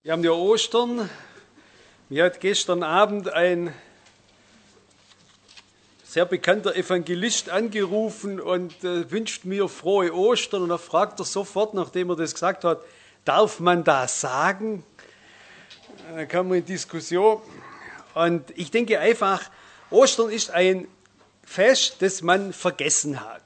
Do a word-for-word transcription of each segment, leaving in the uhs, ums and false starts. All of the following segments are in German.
Wir haben ja Ostern. Mir hat gestern Abend ein sehr bekannter Evangelist angerufen und äh, wünscht mir frohe Ostern. Und er fragt er sofort, nachdem er das gesagt hat, darf man das sagen? Dann kam man in Diskussion. Und ich denke einfach, Ostern ist ein Fest, das man vergessen hat.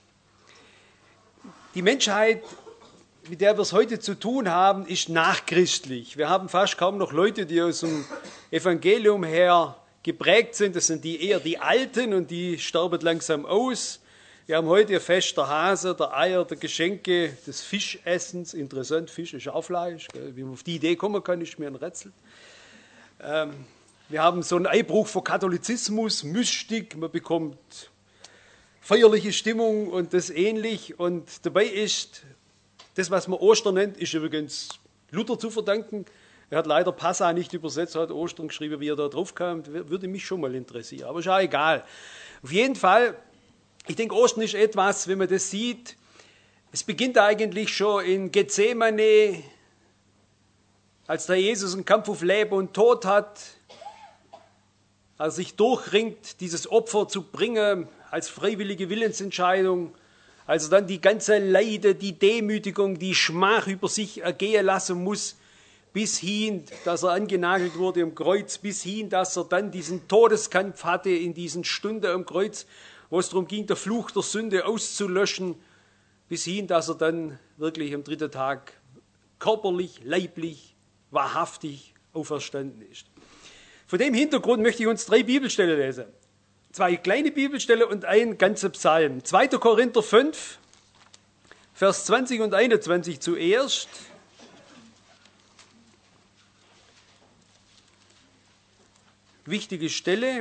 Die Menschheit, mit der wir es heute zu tun haben, ist nachchristlich. Wir haben fast kaum noch Leute, die aus dem Evangelium her geprägt sind. Das sind die eher die Alten und die sterben langsam aus. Wir haben heute ein Fest der Hase, der Eier, der Geschenke, des Fischessens. Interessant, Fisch ist auch Fleisch. Gell? Wie man auf die Idee kommen kann, ist mir ein Rätsel. Ähm, wir haben so einen Einbruch von Katholizismus, Mystik, man bekommt feierliche Stimmung und das ähnlich. Und dabei ist das, was man Ostern nennt, ist übrigens Luther zu verdanken. Er hat leider Passa nicht übersetzt, hat Ostern geschrieben, wie er da drauf kam. Würde mich schon mal interessieren, aber ist auch egal. Auf jeden Fall, ich denke, Ostern ist etwas, wenn man das sieht, es beginnt eigentlich schon in Gethsemane, als der Jesus einen Kampf auf Leben und Tod hat, als er sich durchringt, dieses Opfer zu bringen als freiwillige Willensentscheidung, als er dann die ganze Leide, die Demütigung, die Schmach über sich ergehen lassen muss, bis hin, dass er angenagelt wurde am Kreuz, bis hin, dass er dann diesen Todeskampf hatte in diesen Stunden am Kreuz, wo es darum ging, der Fluch der Sünde auszulöschen, bis hin, dass er dann wirklich am dritten Tag körperlich, leiblich, wahrhaftig auferstanden ist. Von dem Hintergrund möchte ich uns drei Bibelstellen lesen. Zwei kleine Bibelstellen und ein ganzer Psalm. zweiter Korinther fünf, Vers zwanzig und einundzwanzig zuerst. Wichtige Stelle.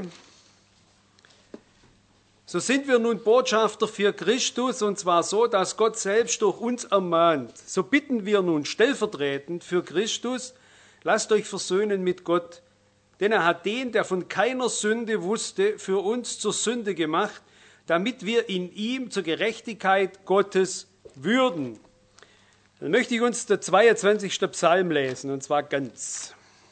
So sind wir nun Botschafter für Christus, und zwar so, dass Gott selbst durch uns ermahnt. So bitten wir nun stellvertretend für Christus, lasst euch versöhnen mit Gott. Denn er hat den, der von keiner Sünde wusste, für uns zur Sünde gemacht, damit wir in ihm zur Gerechtigkeit Gottes würden. Dann möchte ich uns den zweiundzwanzigsten Psalm lesen, und zwar ganz.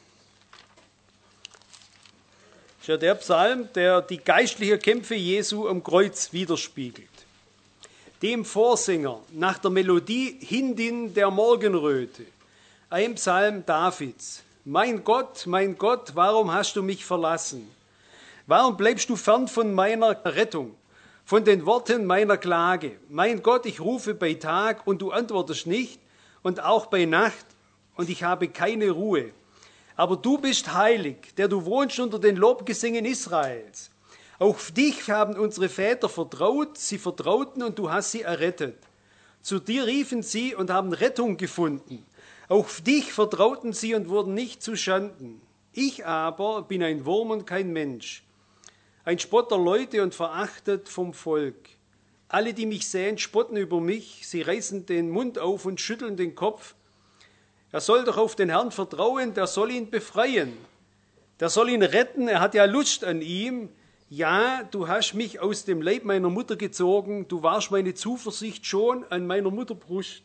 Das ist ja der Psalm, der die geistlichen Kämpfe Jesu am Kreuz widerspiegelt. Dem Vorsänger nach der Melodie Hindin der Morgenröte, ein Psalm Davids. Mein Gott, mein Gott, warum hast du mich verlassen? Warum bleibst du fern von meiner Rettung, von den Worten meiner Klage? Mein Gott, ich rufe bei Tag und du antwortest nicht und auch bei Nacht und ich habe keine Ruhe. Aber du bist heilig, der du wohnst unter den Lobgesängen Israels. Auf dich haben unsere Väter vertraut, sie vertrauten und du hast sie errettet. Zu dir riefen sie und haben Rettung gefunden. Auf dich vertrauten sie und wurden nicht zu Schanden. Ich aber bin ein Wurm und kein Mensch, ein Spott der Leute und verachtet vom Volk. Alle, die mich sehen, spotten über mich, sie reißen den Mund auf und schütteln den Kopf. Er soll doch auf den Herrn vertrauen, der soll ihn befreien. Der soll ihn retten, er hat ja Lust an ihm. Ja, du hast mich aus dem Leib meiner Mutter gezogen, du warst meine Zuversicht schon an meiner Mutterbrust.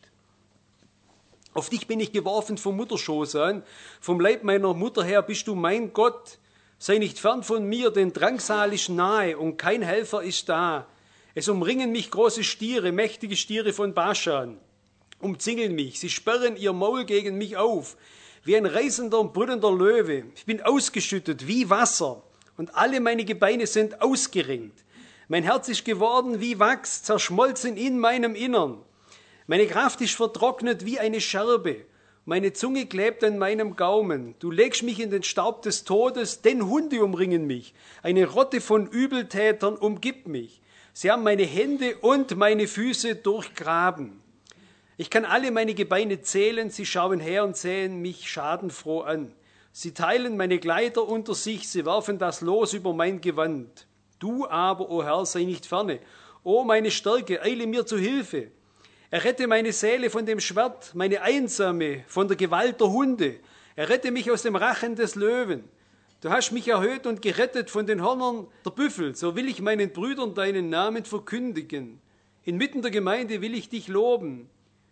Auf dich bin ich geworfen vom Mutterschoß an, vom Leib meiner Mutter her bist du mein Gott. Sei nicht fern von mir, denn Drangsal ist nahe und kein Helfer ist da. Es umringen mich große Stiere, mächtige Stiere von Baschan, umzingeln mich, sie sperren ihr Maul gegen mich auf, wie ein reißender und brüllender Löwe. Ich bin ausgeschüttet wie Wasser und alle meine Gebeine sind ausgerenkt. Mein Herz ist geworden wie Wachs, zerschmolzen in meinem Innern. Meine Kraft ist vertrocknet wie eine Scherbe. Meine Zunge klebt an meinem Gaumen. Du legst mich in den Staub des Todes, denn Hunde umringen mich. Eine Rotte von Übeltätern umgibt mich. Sie haben meine Hände und meine Füße durchgraben. Ich kann alle meine Gebeine zählen, sie schauen her und sehen mich schadenfroh an. Sie teilen meine Kleider unter sich, sie werfen das Los über mein Gewand. Du aber, o Herr, sei nicht ferne. O meine Stärke, eile mir zu Hilfe. Errette meine Seele von dem Schwert, meine Einsame von der Gewalt der Hunde. Errette mich aus dem Rachen des Löwen. Du hast mich erhöht und gerettet von den Hörnern der Büffel. So will ich meinen Brüdern deinen Namen verkündigen. Inmitten der Gemeinde will ich dich loben.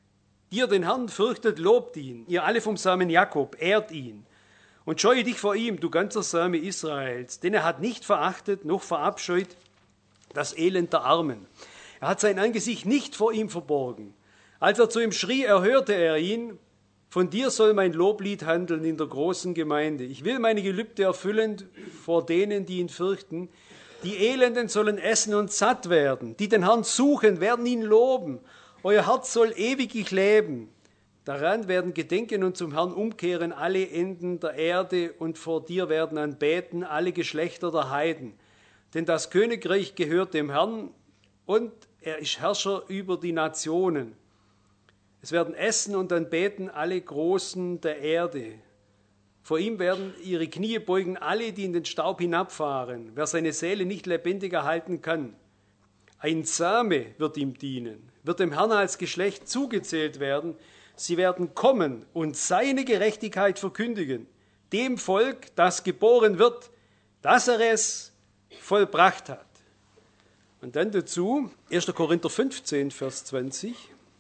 Die ihr den Herrn fürchtet, lobt ihn. Ihr alle vom Samen Jakob, ehrt ihn. Und scheue dich vor ihm, du ganzer Same Israels. Denn er hat nicht verachtet, noch verabscheut das Elend der Armen. Er hat sein Angesicht nicht vor ihm verborgen. Als er zu ihm schrie, erhörte er ihn. Von dir soll mein Loblied handeln in der großen Gemeinde. Ich will meine Gelübde erfüllen vor denen, die ihn fürchten. Die Elenden sollen essen und satt werden. Die den Herrn suchen, werden ihn loben. Euer Herz soll ewiglich leben. Daran werden gedenken und zum Herrn umkehren alle Enden der Erde und vor dir werden anbeten alle Geschlechter der Heiden. Denn das Königreich gehört dem Herrn und er ist Herrscher über die Nationen. Es werden essen und anbeten alle Großen der Erde. Vor ihm werden ihre Knie beugen alle, die in den Staub hinabfahren, wer seine Seele nicht lebendig erhalten kann. Ein Same wird ihm dienen, wird dem Herrn als Geschlecht zugezählt werden. Sie werden kommen und seine Gerechtigkeit verkündigen, dem Volk, das geboren wird, dass er es vollbracht hat. Und dann dazu erster Korinther fünfzehn, Vers zwanzig.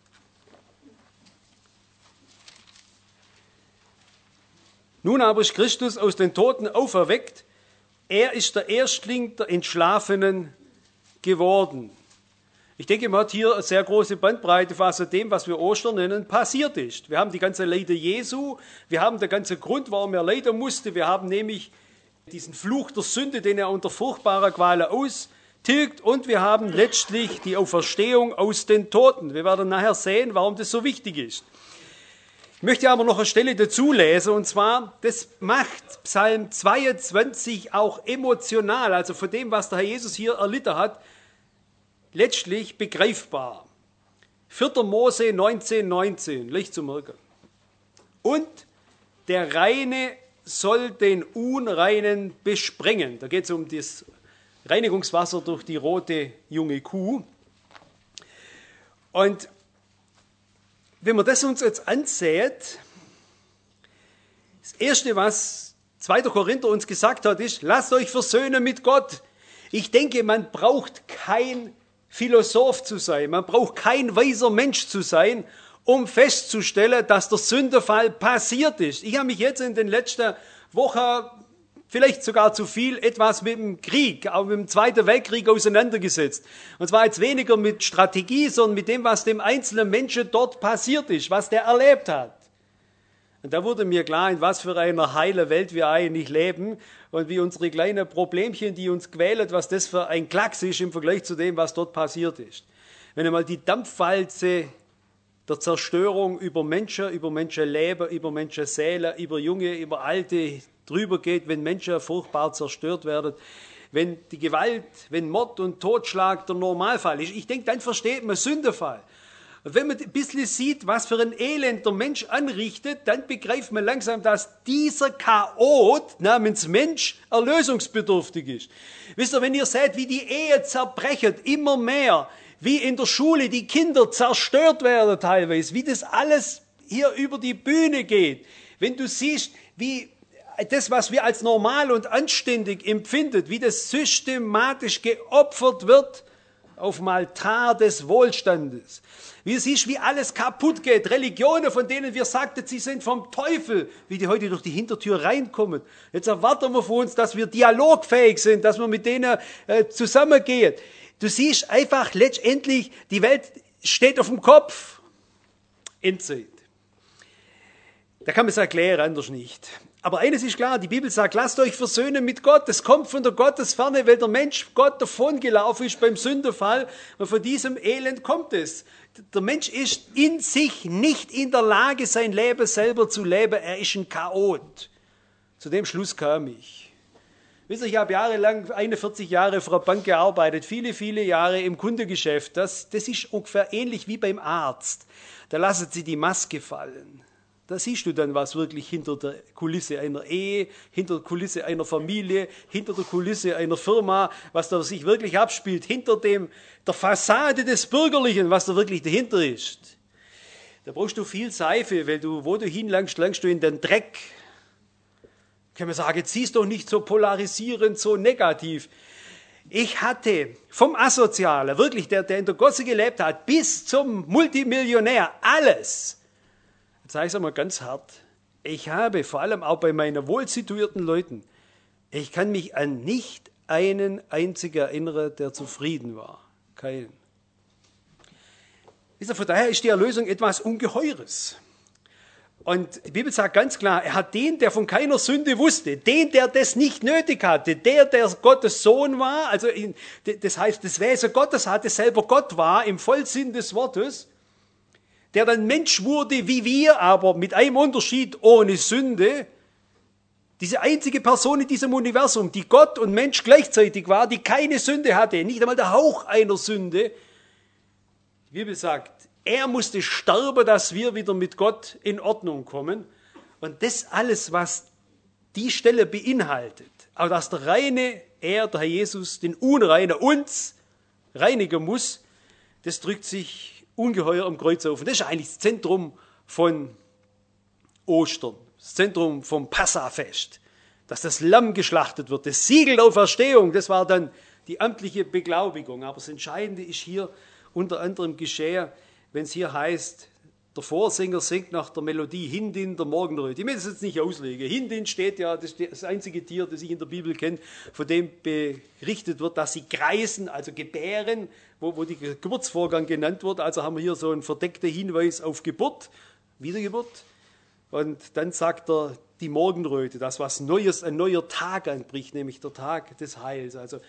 Nun aber ist Christus aus den Toten auferweckt. Er ist der Erstling der Entschlafenen geworden. Ich denke, man hat hier eine sehr große Bandbreite, was aus dem, was wir Ostern nennen, passiert ist. Wir haben die ganze Leide Jesu, wir haben den ganzen Grund, warum er leiden musste. Wir haben nämlich diesen Fluch der Sünde, den er unter furchtbarer Qual austilgt. Und wir haben letztlich die Auferstehung aus den Toten. Wir werden nachher sehen, warum das so wichtig ist. Ich möchte aber noch eine Stelle dazu lesen, und zwar, das macht Psalm zweiundzwanzig auch emotional, also von dem, was der Herr Jesus hier erlitten hat, letztlich begreifbar. vierter Mose neunzehn, neunzehn, leicht zu merken. Und der Reine soll den Unreinen besprengen. Da geht es um das Reinigungswasser durch die rote junge Kuh. Und wenn man das uns jetzt ansieht, das Erste, was zweiter Korinther uns gesagt hat, ist, lasst euch versöhnen mit Gott. Ich denke, man braucht kein Philosoph zu sein, man braucht kein weiser Mensch zu sein, um festzustellen, dass der Sündenfall passiert ist. Ich habe mich jetzt in den letzten Wochen, vielleicht sogar zu viel, etwas mit dem Krieg, auch mit dem Zweiten Weltkrieg auseinandergesetzt. Und zwar jetzt weniger mit Strategie, sondern mit dem, was dem einzelnen Menschen dort passiert ist, was der erlebt hat. Und da wurde mir klar, in was für einer heilen Welt wir eigentlich leben und wie unsere kleinen Problemchen, die uns quälen, was das für ein Klacks ist im Vergleich zu dem, was dort passiert ist. Wenn einmal die Dampfwalze der Zerstörung über Menschen, über Menschenleben, über Menschenseelen, über Junge, über Alte drüber geht, wenn Menschen furchtbar zerstört werden, wenn die Gewalt, wenn Mord und Totschlag der Normalfall ist. Ich denke, dann versteht man Sündenfall. Und wenn man ein bisschen sieht, was für ein Elend der Mensch anrichtet, dann begreift man langsam, dass dieser Chaot namens Mensch erlösungsbedürftig ist. Wisst ihr, wenn ihr seht, wie die Ehe zerbrechen, immer mehr, wie in der Schule die Kinder zerstört werden teilweise, wie das alles hier über die Bühne geht, wenn du siehst, wie das, was wir als normal und anständig empfinden, wie das systematisch geopfert wird auf dem Altar des Wohlstandes. Wie du siehst, wie alles kaputt geht. Religionen, von denen wir sagten, sie sind vom Teufel, wie die heute durch die Hintertür reinkommen. Jetzt erwarten wir von uns, dass wir dialogfähig sind, dass wir mit denen äh, zusammengehen. Du siehst einfach letztendlich, die Welt steht auf dem Kopf. Endzeit. Da kann man es erklären, anders nicht. Aber eines ist klar, die Bibel sagt, lasst euch versöhnen mit Gott. Das kommt von der Gottesferne, weil der Mensch Gott davongelaufen ist beim Sündenfall. Und von diesem Elend kommt es. Der Mensch ist in sich nicht in der Lage, sein Leben selber zu leben. Er ist ein Chaot. Zu dem Schluss kam ich. Wisst ihr, ich habe jahrelang, einundvierzig Jahre für eine Bank gearbeitet, viele, viele Jahre im Kundengeschäft. Das, das ist ungefähr ähnlich wie beim Arzt. Da lassen sie die Maske fallen. Da siehst du dann, was wirklich hinter der Kulisse einer Ehe, hinter der Kulisse einer Familie, hinter der Kulisse einer Firma, was da sich wirklich abspielt, hinter dem, der Fassade des Bürgerlichen, was da wirklich dahinter ist. Da brauchst du viel Seife, weil du, wo du hinlangst, langst du in den Dreck. Kann man sagen, jetzt siehst du doch nicht so polarisierend, so negativ. Ich hatte vom Asozialen, wirklich der, der in der Gosse gelebt hat, bis zum Multimillionär alles. Jetzt sage ich es mal ganz hart, ich habe vor allem auch bei meinen wohlsituierten Leuten, ich kann mich an nicht einen einzigen erinnern, der zufrieden war. Keinen. Von daher ist die Erlösung etwas Ungeheures. Und die Bibel sagt ganz klar, er hat den, der von keiner Sünde wusste, den, der das nicht nötig hatte, der, der Gottes Sohn war, also in, das heißt, das Wesen Gottes hatte, selber Gott war, im Vollsinn des Wortes, der dann Mensch wurde wie wir, aber mit einem Unterschied, ohne Sünde. Diese einzige Person in diesem Universum, die Gott und Mensch gleichzeitig war, die keine Sünde hatte, nicht einmal der Hauch einer Sünde. Die Bibel sagt, er musste sterben, dass wir wieder mit Gott in Ordnung kommen. Und das alles, was die Stelle beinhaltet, aber dass der Reine, er, der Herr Jesus, den Unreinen uns reinigen muss, das drückt sich ungeheuer am Kreuz auf. Und das ist eigentlich das Zentrum von Ostern, das Zentrum vom Passafest, dass das Lamm geschlachtet wird, das Siegel der Auferstehung, das war dann die amtliche Beglaubigung. Aber das Entscheidende ist hier unter anderem geschehen, wenn es hier heißt, der Vorsänger singt nach der Melodie Hindin der Morgenröte. Ich will das jetzt nicht auslegen. Hindin steht ja, das ist das einzige Tier, das ich in der Bibel kenne, von dem berichtet wird, dass sie kreisen, also gebären, wo, wo der Geburtsvorgang genannt wird. Also haben wir hier so einen verdeckten Hinweis auf Geburt, Wiedergeburt. Und dann sagt er die Morgenröte, das was Neues, ein neuer Tag anbricht, nämlich der Tag des Heils. Also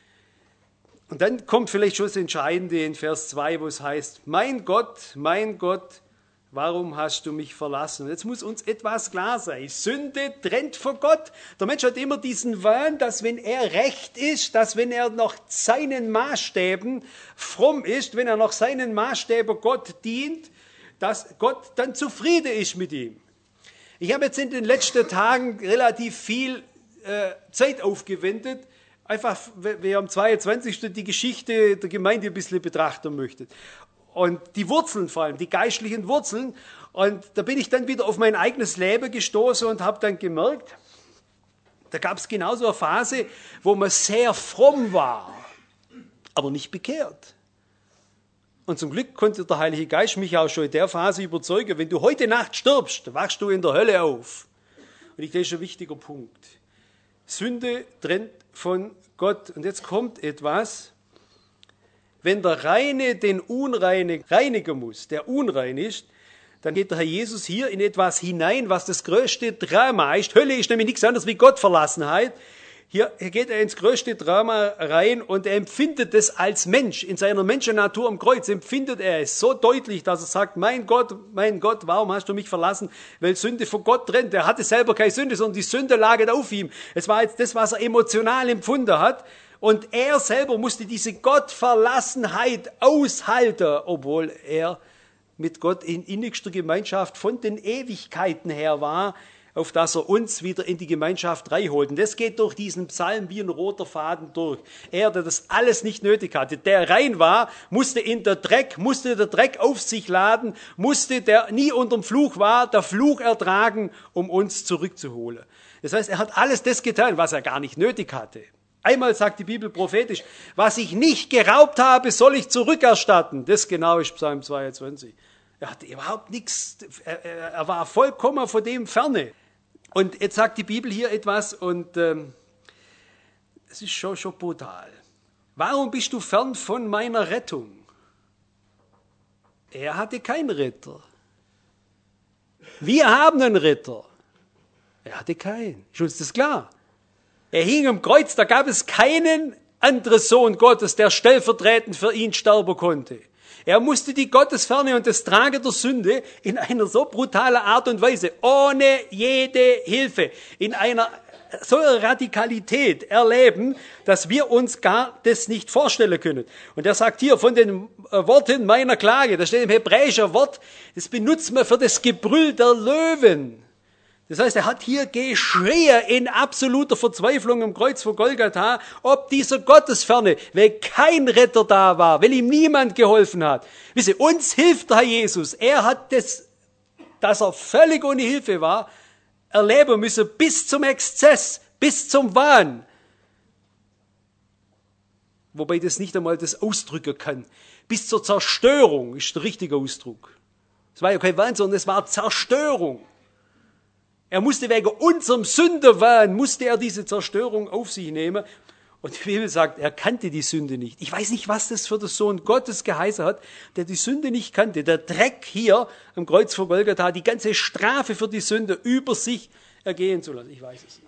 Und dann kommt vielleicht schon das Entscheidende in Vers zwei, wo es heißt, mein Gott, mein Gott, warum hast du mich verlassen? Und jetzt muss uns etwas klar sein. Sünde trennt von Gott. Der Mensch hat immer diesen Wahn, dass wenn er recht ist, dass wenn er nach seinen Maßstäben fromm ist, wenn er nach seinen Maßstäben Gott dient, dass Gott dann zufrieden ist mit ihm. Ich habe jetzt in den letzten Tagen relativ viel äh, Zeit aufgewendet, einfach, wer am zweiundzwanzigsten die Geschichte der Gemeinde ein bisschen betrachten möchte. Und die Wurzeln vor allem, die geistlichen Wurzeln. Und da bin ich dann wieder auf mein eigenes Leben gestoßen und habe dann gemerkt, da gab es genauso eine Phase, wo man sehr fromm war, aber nicht bekehrt. Und zum Glück konnte der Heilige Geist mich auch schon in der Phase überzeugen, wenn du heute Nacht stirbst, wachst du in der Hölle auf. Und ich denke, das ist ein wichtiger Punkt. Sünde trennt von Gott. Und jetzt kommt etwas, wenn der Reine den Unreinen reinigen muss, der unrein ist, dann geht der Herr Jesus hier in etwas hinein, was das größte Drama ist. Hölle ist nämlich nichts anderes wie Gottverlassenheit. Hier geht er ins größte Drama rein und er empfindet es als Mensch. In seiner Menschennatur am Kreuz empfindet er es so deutlich, dass er sagt, mein Gott, mein Gott, warum hast du mich verlassen? Weil Sünde von Gott trennt. Er hatte selber keine Sünde, sondern die Sünde lag auf ihm. Es war jetzt das, was er emotional empfunden hat. Und er selber musste diese Gottverlassenheit aushalten, obwohl er mit Gott in innigster Gemeinschaft von den Ewigkeiten her war, auf dass er uns wieder in die Gemeinschaft reinholt. Und das geht durch diesen Psalm wie ein roter Faden durch. Er, der das alles nicht nötig hatte, der rein war, musste in der Dreck, musste der Dreck auf sich laden, musste, der nie unterm Fluch war, der Fluch ertragen, um uns zurückzuholen. Das heißt, er hat alles das getan, was er gar nicht nötig hatte. Einmal sagt die Bibel prophetisch, was ich nicht geraubt habe, soll ich zurückerstatten. Das genau ist Psalm zweiundzwanzig. Er hatte überhaupt nichts, er, er war vollkommen von dem ferne. Und jetzt sagt die Bibel hier etwas und ähm, es ist schon, schon brutal. Warum bist du fern von meiner Rettung? Er hatte keinen Ritter. Wir haben einen Ritter. Er hatte keinen. Ist uns das klar? Er hing am Kreuz, da gab es keinen anderen Sohn Gottes, der stellvertretend für ihn sterben konnte. Er musste die Gottesferne und das Tragen der Sünde in einer so brutalen Art und Weise, ohne jede Hilfe, in einer so Radikalität erleben, dass wir uns gar das nicht vorstellen können. Und er sagt hier von den Worten meiner Klage, das steht im hebräischen Wort, das benutzt man für das Gebrüll der Löwen. Das heißt, er hat hier geschrien in absoluter Verzweiflung am Kreuz von Golgatha, ob dieser Gottesferne, weil kein Retter da war, weil ihm niemand geholfen hat. Wisst ihr, uns hilft der Herr Jesus. Er hat das, dass er völlig ohne Hilfe war, erleben müssen bis zum Exzess, bis zum Wahn. Wobei das nicht einmal das ausdrücken kann. Bis zur Zerstörung ist der richtige Ausdruck. Es war ja kein Wahn, sondern es war Zerstörung. Er musste wegen unserem Sündenwahn, musste er diese Zerstörung auf sich nehmen. Und die Bibel sagt, er kannte die Sünde nicht. Ich weiß nicht, was das für den Sohn Gottes geheißen hat, der die Sünde nicht kannte. Der Dreck hier am Kreuz vor Golgatha, die ganze Strafe für die Sünde über sich ergehen zu lassen. Ich weiß es nicht.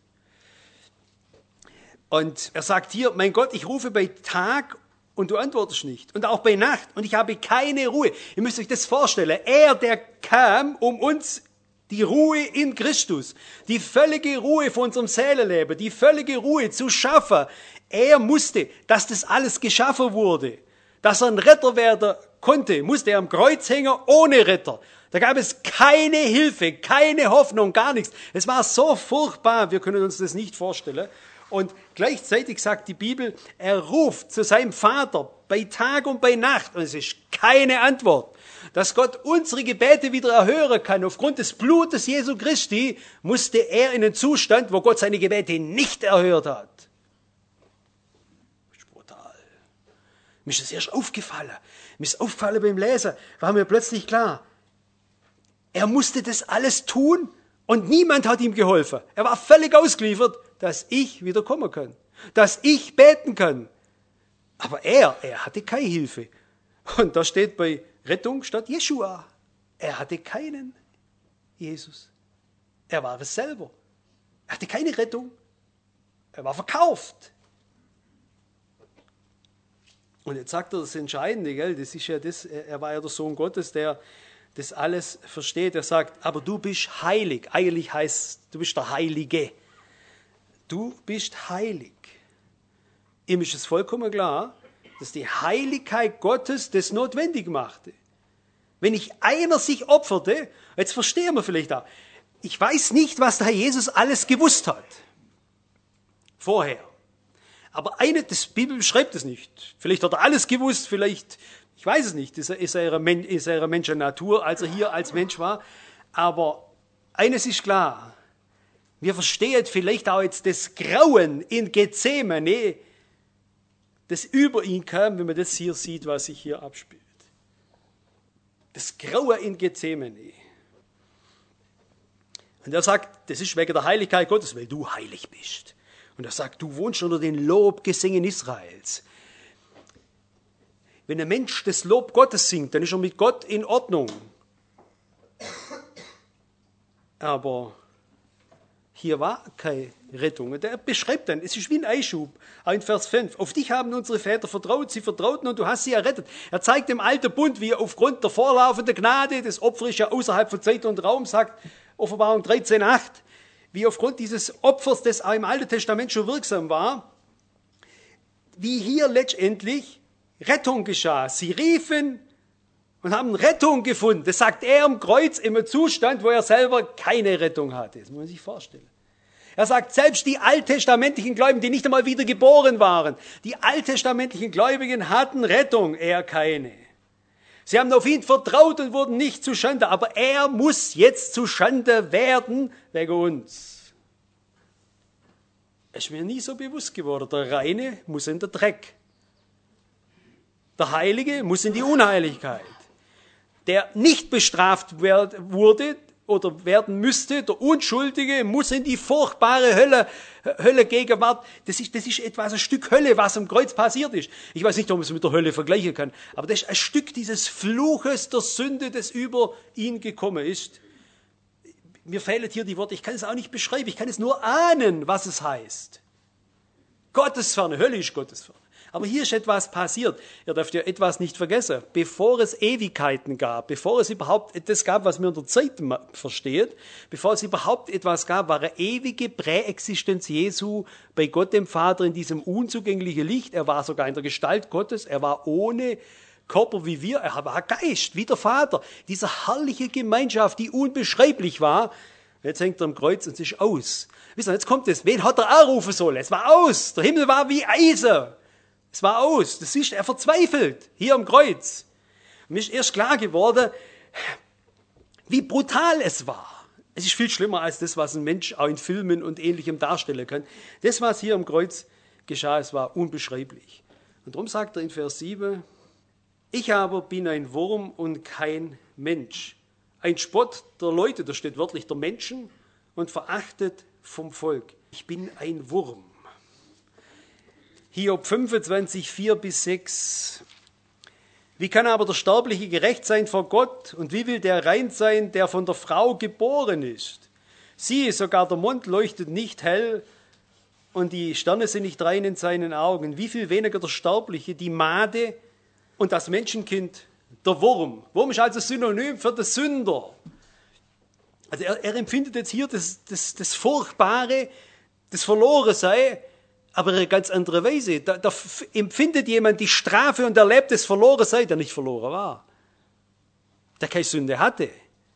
Und er sagt hier, mein Gott, ich rufe bei Tag und du antwortest nicht. Und auch bei Nacht und ich habe keine Ruhe. Ihr müsst euch das vorstellen. Er, der kam, um uns die Ruhe in Christus, die völlige Ruhe von unserem Seelenleben, die völlige Ruhe zu schaffen. Er musste, dass das alles geschaffen wurde, dass er ein Retter werden konnte, musste er am Kreuz hängen ohne Retter. Da gab es keine Hilfe, keine Hoffnung, gar nichts. Es war so furchtbar, wir können uns das nicht vorstellen. Und gleichzeitig sagt die Bibel, er ruft zu seinem Vater bei Tag und bei Nacht und es ist keine Antwort. Dass Gott unsere Gebete wieder erhören kann, aufgrund des Blutes Jesu Christi, musste er in einen Zustand, wo Gott seine Gebete nicht erhört hat. Das ist brutal. Mir ist das erst aufgefallen. Mir ist aufgefallen beim Lesen, war mir plötzlich klar, er musste das alles tun und niemand hat ihm geholfen. Er war völlig ausgeliefert, dass ich wieder kommen kann, dass ich beten kann. Aber er, er hatte keine Hilfe. Und da steht bei Rettung statt Jeschua. Er hatte keinen Jesus. Er war es selber. Er hatte keine Rettung. Er war verkauft. Und jetzt sagt er das Entscheidende, gell? Das ist ja das, er war ja der Sohn Gottes, der das alles versteht. Er sagt, aber du bist heilig. Eigentlich heißt, du bist der Heilige. Du bist heilig. Ihm ist es vollkommen klar, dass die Heiligkeit Gottes das notwendig machte. Wenn nicht einer sich opferte, jetzt verstehen wir vielleicht auch, ich weiß nicht, was der Herr Jesus alles gewusst hat. Vorher. Aber eine, das Bibel schreibt es nicht. Vielleicht hat er alles gewusst, vielleicht, ich weiß es nicht, ist er, ist er, ist er Menschennatur, als er hier als Mensch war. Aber eines ist klar, wir verstehen vielleicht auch jetzt das Grauen in Gethsemane, das über ihn kam, wenn man das hier sieht, was sich hier abspielt. Das Grauen in Gethsemane. Und er sagt, das ist wegen der Heiligkeit Gottes, weil du heilig bist. Und er sagt, du wohnst unter den Lobgesängen Israels. Wenn ein Mensch das Lob Gottes singt, dann ist er mit Gott in Ordnung. Aber hier war keine Rettung. Und er beschreibt dann, es ist wie ein Einschub, in Vers fünf. Auf dich haben unsere Väter vertraut, sie vertrauten und du hast sie errettet. Er zeigt dem alten Bund, wie er aufgrund der vorlaufenden Gnade, das Opfer ist ja außerhalb von Zeit und Raum, sagt Offenbarung dreizehn acht, wie aufgrund dieses Opfers, das auch im Alten Testament schon wirksam war, wie hier letztendlich Rettung geschah. Sie riefen und haben Rettung gefunden. Das sagt er am Kreuz im Zustand, wo er selber keine Rettung hatte. Das muss man sich vorstellen. Er sagt, selbst die alttestamentlichen Gläubigen, die nicht einmal wieder geboren waren, die alttestamentlichen Gläubigen hatten Rettung, er keine. Sie haben auf ihn vertraut und wurden nicht zu Schande, aber er muss jetzt zu Schande werden wegen uns. Es ist mir nie so bewusst geworden, der Reine muss in den Dreck. Der Heilige muss in die Unheiligkeit. Der nicht bestraft wurde oder werden müsste, der Unschuldige, muss in die furchtbare Hölle, Höllegegenwart. Das ist, das ist etwas, ein Stück Hölle, was am Kreuz passiert ist. Ich weiß nicht, ob man es mit der Hölle vergleichen kann, aber das ist ein Stück dieses Fluches der Sünde, das über ihn gekommen ist. Mir fehlen hier die Worte, ich kann es auch nicht beschreiben, ich kann es nur ahnen, was es heißt. Gottesferne, Hölle ist Gottesferne. Aber hier ist etwas passiert. Ihr dürft ja etwas nicht vergessen. Bevor es Ewigkeiten gab, bevor es überhaupt etwas gab, was man unter Zeit versteht, bevor es überhaupt etwas gab, war eine ewige Präexistenz Jesu bei Gott dem Vater in diesem unzugänglichen Licht. Er war sogar in der Gestalt Gottes. Er war ohne Körper wie wir. Er war Geist, wie der Vater. Diese herrliche Gemeinschaft, die unbeschreiblich war. Jetzt hängt er am Kreuz und es ist aus. Wisst ihr, jetzt kommt es. Wen hat er anrufen sollen? Es war aus. Der Himmel war wie Eisen. Es war aus. Das ist, er verzweifelt. Hier am Kreuz. Mir ist erst klar geworden, wie brutal es war. Es ist viel schlimmer als das, was ein Mensch auch in Filmen und Ähnlichem darstellen kann. Das, was hier am Kreuz geschah, es war unbeschreiblich. Und darum sagt er in Vers sieben, Ich aber bin ein Wurm und kein Mensch. Ein Spott der Leute, da steht wörtlich der Menschen, und verachtet vom Volk. Ich bin ein Wurm. Hiob fünfundzwanzig, vier bis sechs. Wie kann aber der Sterbliche gerecht sein vor Gott? Und wie will der rein sein, der von der Frau geboren ist? Siehe, sogar der Mond leuchtet nicht hell und die Sterne sind nicht rein in seinen Augen. Wie viel weniger der Sterbliche, die Made und das Menschenkind, der Wurm. Wurm ist also Synonym für den Sünder. Also er, er empfindet jetzt hier das, das, das Furchtbare, das Verlorensein, aber in einer ganz andere Weise. Da, da empfindet jemand die Strafe und erlebt das Verlorensein, der nicht verloren war. Der keine Sünde hatte.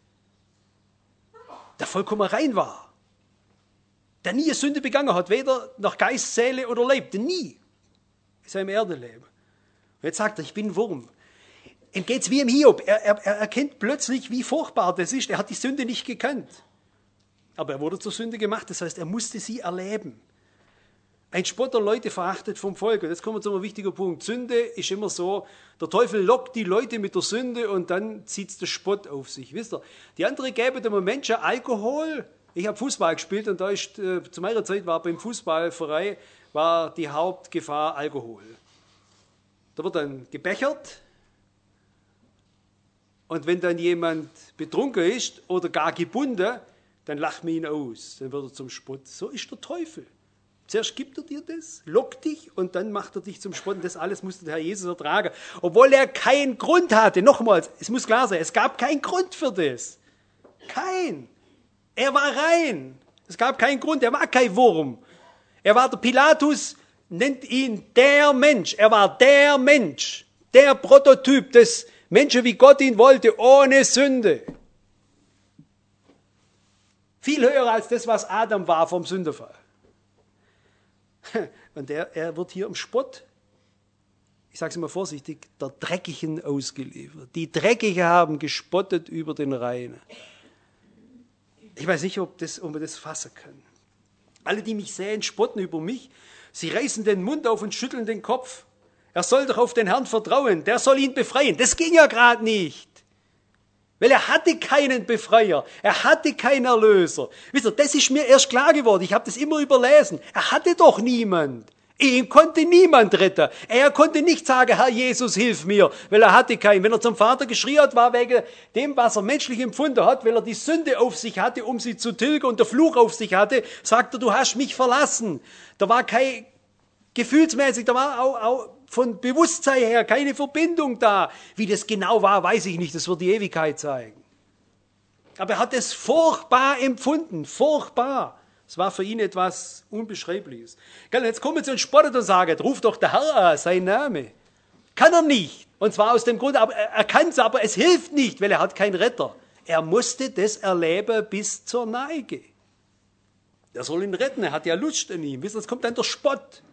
Der vollkommen rein war. Der nie eine Sünde begangen hat, weder nach Geist, Seele oder Leib. Nie. In seinem Erdenleben. Und jetzt sagt er, ich bin ein Wurm. Ihm geht es wie im Hiob. Er, er, er erkennt plötzlich, wie furchtbar das ist. Er hat die Sünde nicht gekannt. Aber er wurde zur Sünde gemacht. Das heißt, er musste sie erleben. Ein Spott der Leute verachtet vom Volk. Und jetzt kommen wir zu einem wichtigen Punkt. Sünde ist immer so, der Teufel lockt die Leute mit der Sünde und dann zieht es der Spott auf sich. Wisst ihr, die andere geben dem Menschen Alkohol. Ich habe Fußball gespielt und da ist, äh, zu meiner Zeit war beim Fußballverein war die Hauptgefahr Alkohol. Da wird dann gebechert. Und wenn dann jemand betrunken ist oder gar gebunden, dann lacht man ihn aus. Dann wird er zum Spott. So ist der Teufel. Zuerst gibt er dir das, lockt dich und dann macht er dich zum Spott. Und das alles musste der Herr Jesus ertragen. Obwohl er keinen Grund hatte. Nochmals, es muss klar sein, es gab keinen Grund für das. Kein. Er war rein. Es gab keinen Grund, er war kein Wurm. Er war der Pilatus, nennt ihn der Mensch. Er war der Mensch. Der Prototyp des Menschen, wie Gott ihn wollte, ohne Sünde. Viel höher als das, was Adam war vom Sündenfall. Und er, er wird hier im Spott, ich sage es immer vorsichtig, der Dreckigen ausgeliefert. Die Dreckigen haben gespottet über den Reinen. Ich weiß nicht, ob, das, ob man das fassen kann. Alle, die mich sehen, spotten über mich. Sie reißen den Mund auf und schütteln den Kopf. Er soll doch auf den Herrn vertrauen, der soll ihn befreien. Das ging ja gerade nicht. Weil er hatte keinen Befreier, er hatte keinen Erlöser. Wisst ihr, das ist mir erst klar geworden, ich habe das immer überlesen. Er hatte doch niemand. Ihm konnte niemand retten. Er konnte nicht sagen, Herr Jesus, hilf mir, weil er hatte keinen. Wenn er zum Vater geschrien hat, war wegen dem, was er menschlich empfunden hat, weil er die Sünde auf sich hatte, um sie zu tilgen und der Fluch auf sich hatte, sagt er, du hast mich verlassen. Da war kein gefühlsmäßig, da war auch, auch von Bewusstsein her keine Verbindung da. Wie das genau war, weiß ich nicht, das wird die Ewigkeit zeigen. Aber er hat es furchtbar empfunden, furchtbar. Es war für ihn etwas Unbeschreibliches. Jetzt kommen sie und spottet und sagen, ruf doch der Herr an, sein Name. Kann er nicht. Und zwar aus dem Grund, aber er kann es, aber es hilft nicht, weil er hat keinen Retter. Er musste das erleben bis zur Neige. Der soll ihn retten, er hat ja Lust an ihm. Wisst ihr, jetzt kommt dann der Spott.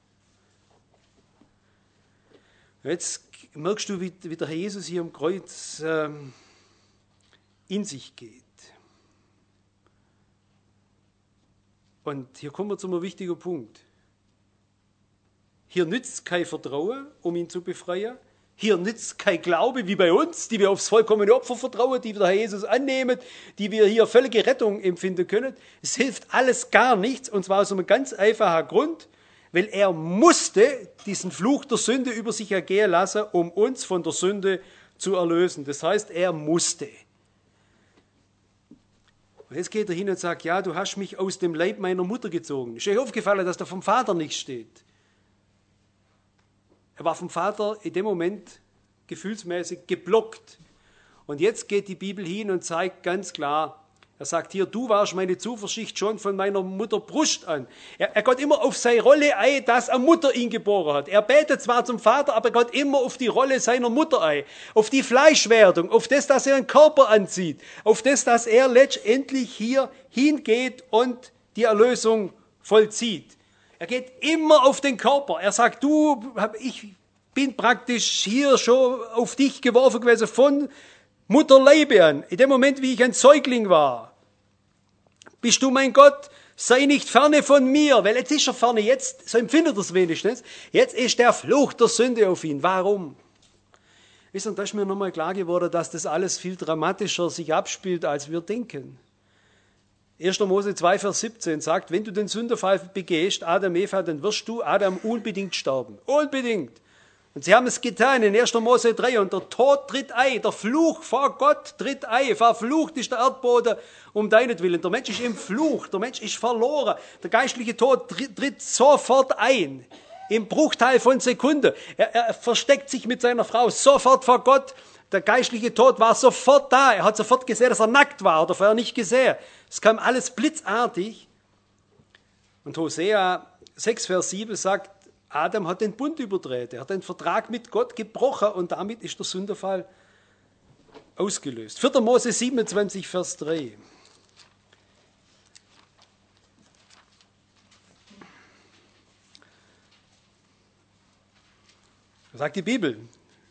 Jetzt merkst du, wie, wie der Herr Jesus hier am Kreuz ähm, in sich geht. Und hier kommen wir zu einem wichtigen Punkt. Hier nützt kein Vertrauen, um ihn zu befreien. Hier nützt kein Glaube, wie bei uns, die wir aufs vollkommene Opfer vertrauen, die wir der Herr Jesus annehmen, die wir hier völlige Rettung empfinden können. Es hilft alles gar nichts, und zwar aus einem ganz einfachen Grund, weil er musste diesen Fluch der Sünde über sich ergehen lassen, um uns von der Sünde zu erlösen. Das heißt, er musste. Und jetzt geht er hin und sagt, ja, du hast mich aus dem Leib meiner Mutter gezogen. Ist euch aufgefallen, dass da vom Vater nichts steht? Er war vom Vater in dem Moment gefühlsmäßig geblockt. Und jetzt geht die Bibel hin und zeigt ganz klar, er sagt hier, du warst meine Zuversicht schon von meiner Mutter Brust an. Er, er geht immer auf seine Rolle ein, dass eine Mutter ihn geboren hat. Er betet zwar zum Vater, aber er geht immer auf die Rolle seiner Mutter ein. Auf die Fleischwerdung, auf das, dass er einen Körper anzieht. Auf das, dass er letztendlich hier hingeht und die Erlösung vollzieht. Er geht immer auf den Körper. Er sagt, du, ich bin praktisch hier schon auf dich geworfen gewesen von Mutterleibe an. In dem Moment, wie ich ein Säugling war. Bist du mein Gott, sei nicht ferne von mir. Weil jetzt ist er ferne, jetzt, so empfindet er es wenigstens, jetzt ist der Fluch der Sünde auf ihn. Warum? Wisst ihr, da ist mir nochmal klar geworden, dass das alles viel dramatischer sich abspielt, als wir denken. erster Mose zwei, Vers siebzehn sagt, wenn du den Sündenfall begehst, Adam, Eva, dann wirst du, Adam, unbedingt sterben. Unbedingt. Und sie haben es getan in erster Mose drei und der Tod tritt ein, der Fluch vor Gott tritt ein. Verflucht ist der Erdboden um deinetwillen. Der Mensch ist im Fluch, der Mensch ist verloren. Der geistliche Tod tritt, tritt sofort ein. Im Bruchteil von Sekunden. Er, er versteckt sich mit seiner Frau sofort vor Gott. Der geistliche Tod war sofort da. Er hat sofort gesehen, dass er nackt war oder vorher nicht gesehen. Es kam alles blitzartig. Und Hosea sechs, Vers sieben sagt, Adam hat den Bund überdreht. Er hat den Vertrag mit Gott gebrochen und damit ist der Sündenfall ausgelöst. vierter Mose siebenundzwanzig, Vers drei. Das sagt die Bibel.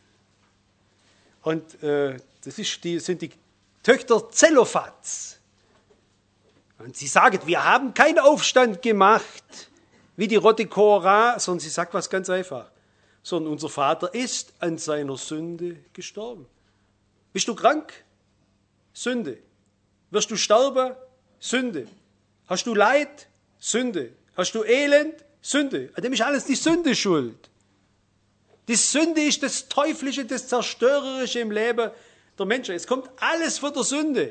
Und äh, das ist die, sind die Töchter Zelophats. Und sie sagen, wir haben keinen Aufstand gemacht, wie die Rotte Korah, sondern sie sagt was ganz einfach. Sondern unser Vater ist an seiner Sünde gestorben. Bist du krank? Sünde. Wirst du sterben? Sünde. Hast du Leid? Sünde. Hast du Elend? Sünde. An dem ist alles die Sünde schuld. Die Sünde ist das Teuflische, das Zerstörerische im Leben der Menschen. Es kommt alles von der Sünde.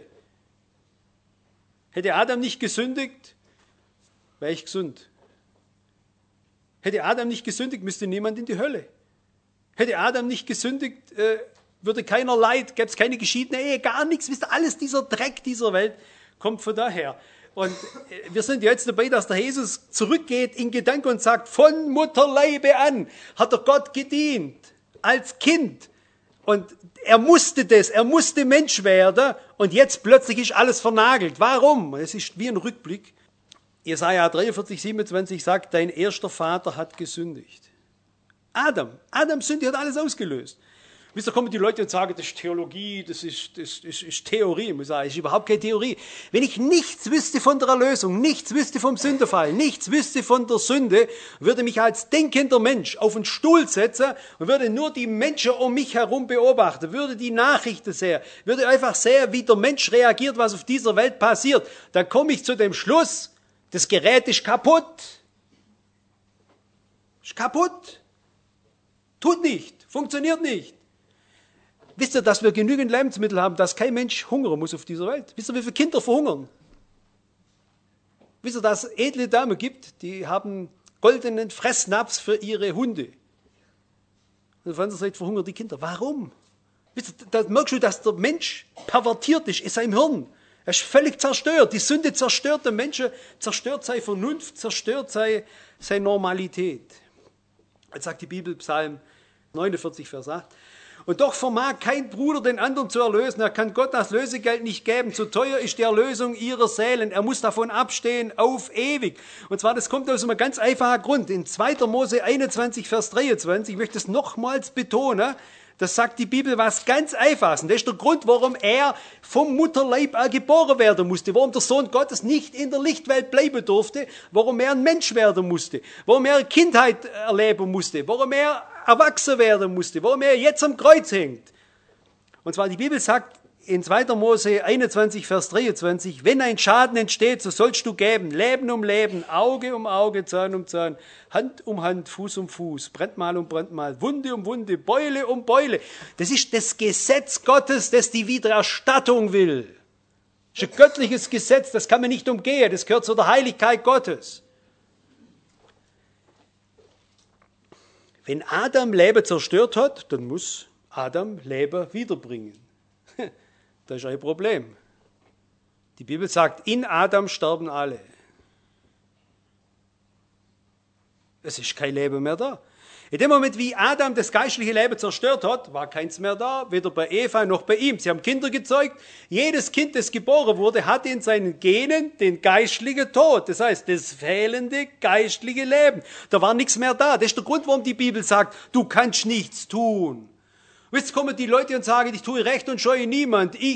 Hätte Adam nicht gesündigt, wäre ich gesund. Hätte Adam nicht gesündigt, müsste niemand in die Hölle. Hätte Adam nicht gesündigt, äh, würde keiner Leid, gäbe es keine geschiedene Ehe, gar nichts. Wisst ihr, alles dieser Dreck dieser Welt kommt von daher. Und wir sind jetzt dabei, dass der Jesus zurückgeht in Gedanken und sagt, von Mutterleibe an hat er Gott gedient, als Kind. Und er musste das, er musste Mensch werden und jetzt plötzlich ist alles vernagelt. Warum? Es ist wie ein Rückblick. Jesaja dreiundvierzig, siebenundzwanzig sagt, dein erster Vater hat gesündigt. Adam, Adams Sünde hat alles ausgelöst. Wisst ihr, kommen die Leute und sagen, das ist Theologie, das ist, das ist, ist Theorie. Ich muss sagen, das ist überhaupt keine Theorie. Wenn ich nichts wüsste von der Erlösung, nichts wüsste vom Sündenfall, nichts wüsste von der Sünde, würde mich als denkender Mensch auf einen Stuhl setzen und würde nur die Menschen um mich herum beobachten, würde die Nachrichten sehen, würde einfach sehen, wie der Mensch reagiert, was auf dieser Welt passiert. Dann komme ich zu dem Schluss, das Gerät ist kaputt. Ist kaputt. Tut nicht, funktioniert nicht. Wisst ihr, dass wir genügend Lebensmittel haben, dass kein Mensch hungern muss auf dieser Welt? Wisst ihr, wie viele Kinder verhungern? Wisst ihr, dass es edle Damen gibt, die haben goldenen Fressnapf für ihre Hunde. Und auf der anderen Seite verhungern die Kinder. Warum? Wisst ihr, da merkst du, dass der Mensch pervertiert ist in seinem Hirn. Er ist völlig zerstört. Die Sünde zerstört den Menschen, zerstört seine Vernunft, zerstört seine, seine Normalität. Jetzt sagt die Bibel, Psalm neunundvierzig, Vers acht, und doch vermag kein Bruder den anderen zu erlösen. Er kann Gott das Lösegeld nicht geben. Zu teuer ist die Erlösung ihrer Seelen. Er muss davon abstehen auf ewig. Und zwar, das kommt aus einem ganz einfachen Grund. In zweiter Mose einundzwanzig, Vers dreiundzwanzig, ich möchte es nochmals betonen, das sagt die Bibel was ganz Einfaches. Und das ist der Grund, warum er vom Mutterleib geboren werden musste, warum der Sohn Gottes nicht in der Lichtwelt bleiben durfte, warum er ein Mensch werden musste, warum er Kindheit erleben musste, warum er erwachsen werden musste, warum er jetzt am Kreuz hängt. Und zwar die Bibel sagt in zweiter Mose einundzwanzig, Vers dreiundzwanzig, wenn ein Schaden entsteht, so sollst du geben, Leben um Leben, Auge um Auge, Zahn um Zahn, Hand um Hand, Fuß um Fuß, Brandmal um Brandmal, Wunde um Wunde, Beule um Beule. Das ist das Gesetz Gottes, das die Wiedererstattung will. Das ist ein göttliches Gesetz, das kann man nicht umgehen, das gehört zu der Heiligkeit Gottes. Wenn Adam Leben zerstört hat, dann muss Adam Leben wiederbringen. Das ist ein Problem. Die Bibel sagt, in Adam sterben alle. Es ist kein Leben mehr da. In dem Moment, wie Adam das geistliche Leben zerstört hat, war keins mehr da, weder bei Eva noch bei ihm. Sie haben Kinder gezeugt. Jedes Kind, das geboren wurde, hatte in seinen Genen den geistlichen Tod. Das heißt, das fehlende geistliche Leben. Da war nichts mehr da. Das ist der Grund, warum die Bibel sagt, du kannst nichts tun. Und jetzt kommen die Leute und sagen, ich tue Recht und scheue niemand. Ich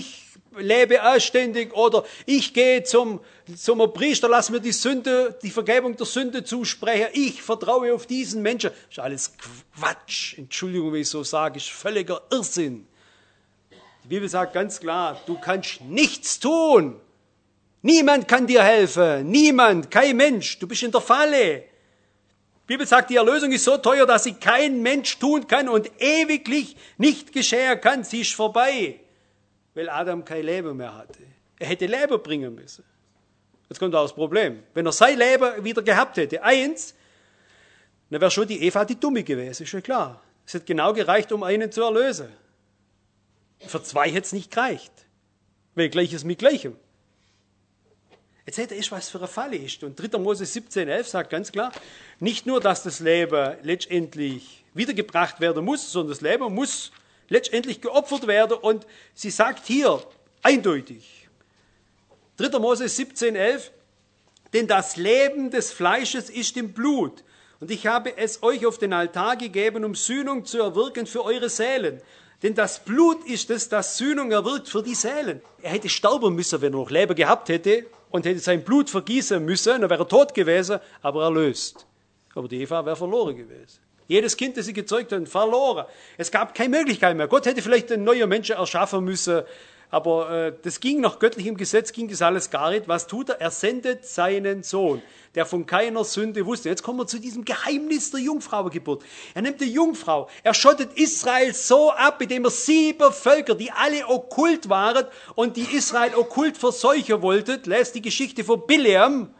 lebe anständig oder ich gehe zum, zum Priester, lass mir die Sünde, die Vergebung der Sünde zusprechen, ich vertraue auf diesen Menschen. Das ist alles Quatsch, Entschuldigung, wenn ich so sage, ist völliger Irrsinn. Die Bibel sagt ganz klar, du kannst nichts tun. Niemand kann dir helfen, niemand, kein Mensch, du bist in der Falle. Die Bibel sagt, die Erlösung ist so teuer, dass sie kein Mensch tun kann und ewiglich nicht geschehen kann, sie ist vorbei. Weil Adam kein Leben mehr hatte. Er hätte Leben bringen müssen. Jetzt kommt auch das Problem. Wenn er sein Leben wieder gehabt hätte, eins, dann wäre schon die Eva die Dumme gewesen, ist schon klar. Es hätte genau gereicht, um einen zu erlösen. Für zwei hätte es nicht gereicht. Weil Gleiches mit Gleichem. Jetzt seht ihr, was für eine Falle ist. Und dritter Mose siebzehn elf sagt ganz klar, nicht nur, dass das Leben letztendlich wiedergebracht werden muss, sondern das Leben muss letztendlich geopfert werden. Und sie sagt hier eindeutig, dritter Mose siebzehn elf, denn das Leben des Fleisches ist im Blut. Und ich habe es euch auf den Altar gegeben, um Sühnung zu erwirken für eure Seelen. Denn das Blut ist es, das Sühnung erwirkt für die Seelen. Er hätte sterben müssen, wenn er noch Leben gehabt hätte und hätte sein Blut vergießen müssen, dann wäre er tot gewesen, aber erlöst. Aber die Eva wäre verloren gewesen. Jedes Kind, das sie gezeugt hat, verloren. Es gab keine Möglichkeit mehr. Gott hätte vielleicht einen neuen Menschen erschaffen müssen, aber äh, das ging nach göttlichem Gesetz, ging das alles gar nicht. Was tut er? Er sendet seinen Sohn, der von keiner Sünde wusste. Jetzt kommen wir zu diesem Geheimnis der Jungfrauengeburt. Er nimmt die Jungfrau, er schottet Israel so ab, indem er sieben Völker, die alle okkult waren und die Israel okkult verseuchen wollten, lest die Geschichte von Bileam.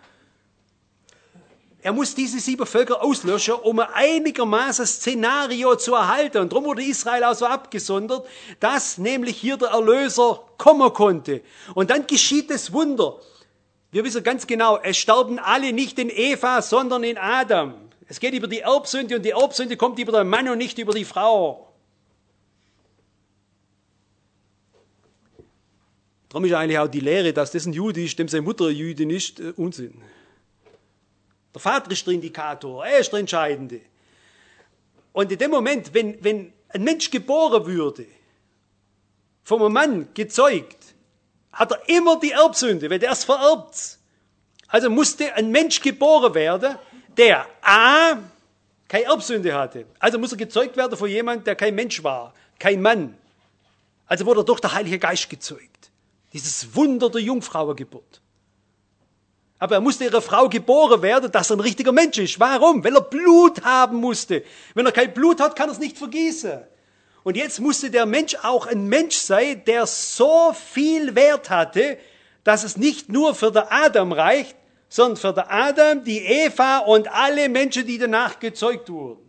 Er muss diese sieben Völker auslöschen, um ein einigermaßen Szenario zu erhalten. Und darum wurde Israel auch so abgesondert, dass nämlich hier der Erlöser kommen konnte. Und dann geschieht das Wunder. Wir wissen ganz genau, es sterben alle nicht in Eva, sondern in Adam. Es geht über die Erbsünde und die Erbsünde kommt über den Mann und nicht über die Frau. Darum ist eigentlich auch die Lehre, dass das ein Jude ist, dem seine Mutter eine Jüdin ist, äh, Unsinn. Der Vater ist der Indikator, er ist der Entscheidende. Und in dem Moment, wenn, wenn ein Mensch geboren würde, vom Mann gezeugt, hat er immer die Erbsünde, weil der es vererbt. Also musste ein Mensch geboren werden, der A, keine Erbsünde hatte. Also muss er gezeugt werden von jemandem, der kein Mensch war, kein Mann. Also wurde er durch den Heiligen Geist gezeugt. Dieses Wunder der Jungfrauengeburt. Aber er musste ihre Frau geboren werden, dass er ein richtiger Mensch ist. Warum? Weil er Blut haben musste. Wenn er kein Blut hat, kann er es nicht vergießen. Und jetzt musste der Mensch auch ein Mensch sein, der so viel Wert hatte, dass es nicht nur für den Adam reicht, sondern für den Adam, die Eva und alle Menschen, die danach gezeugt wurden.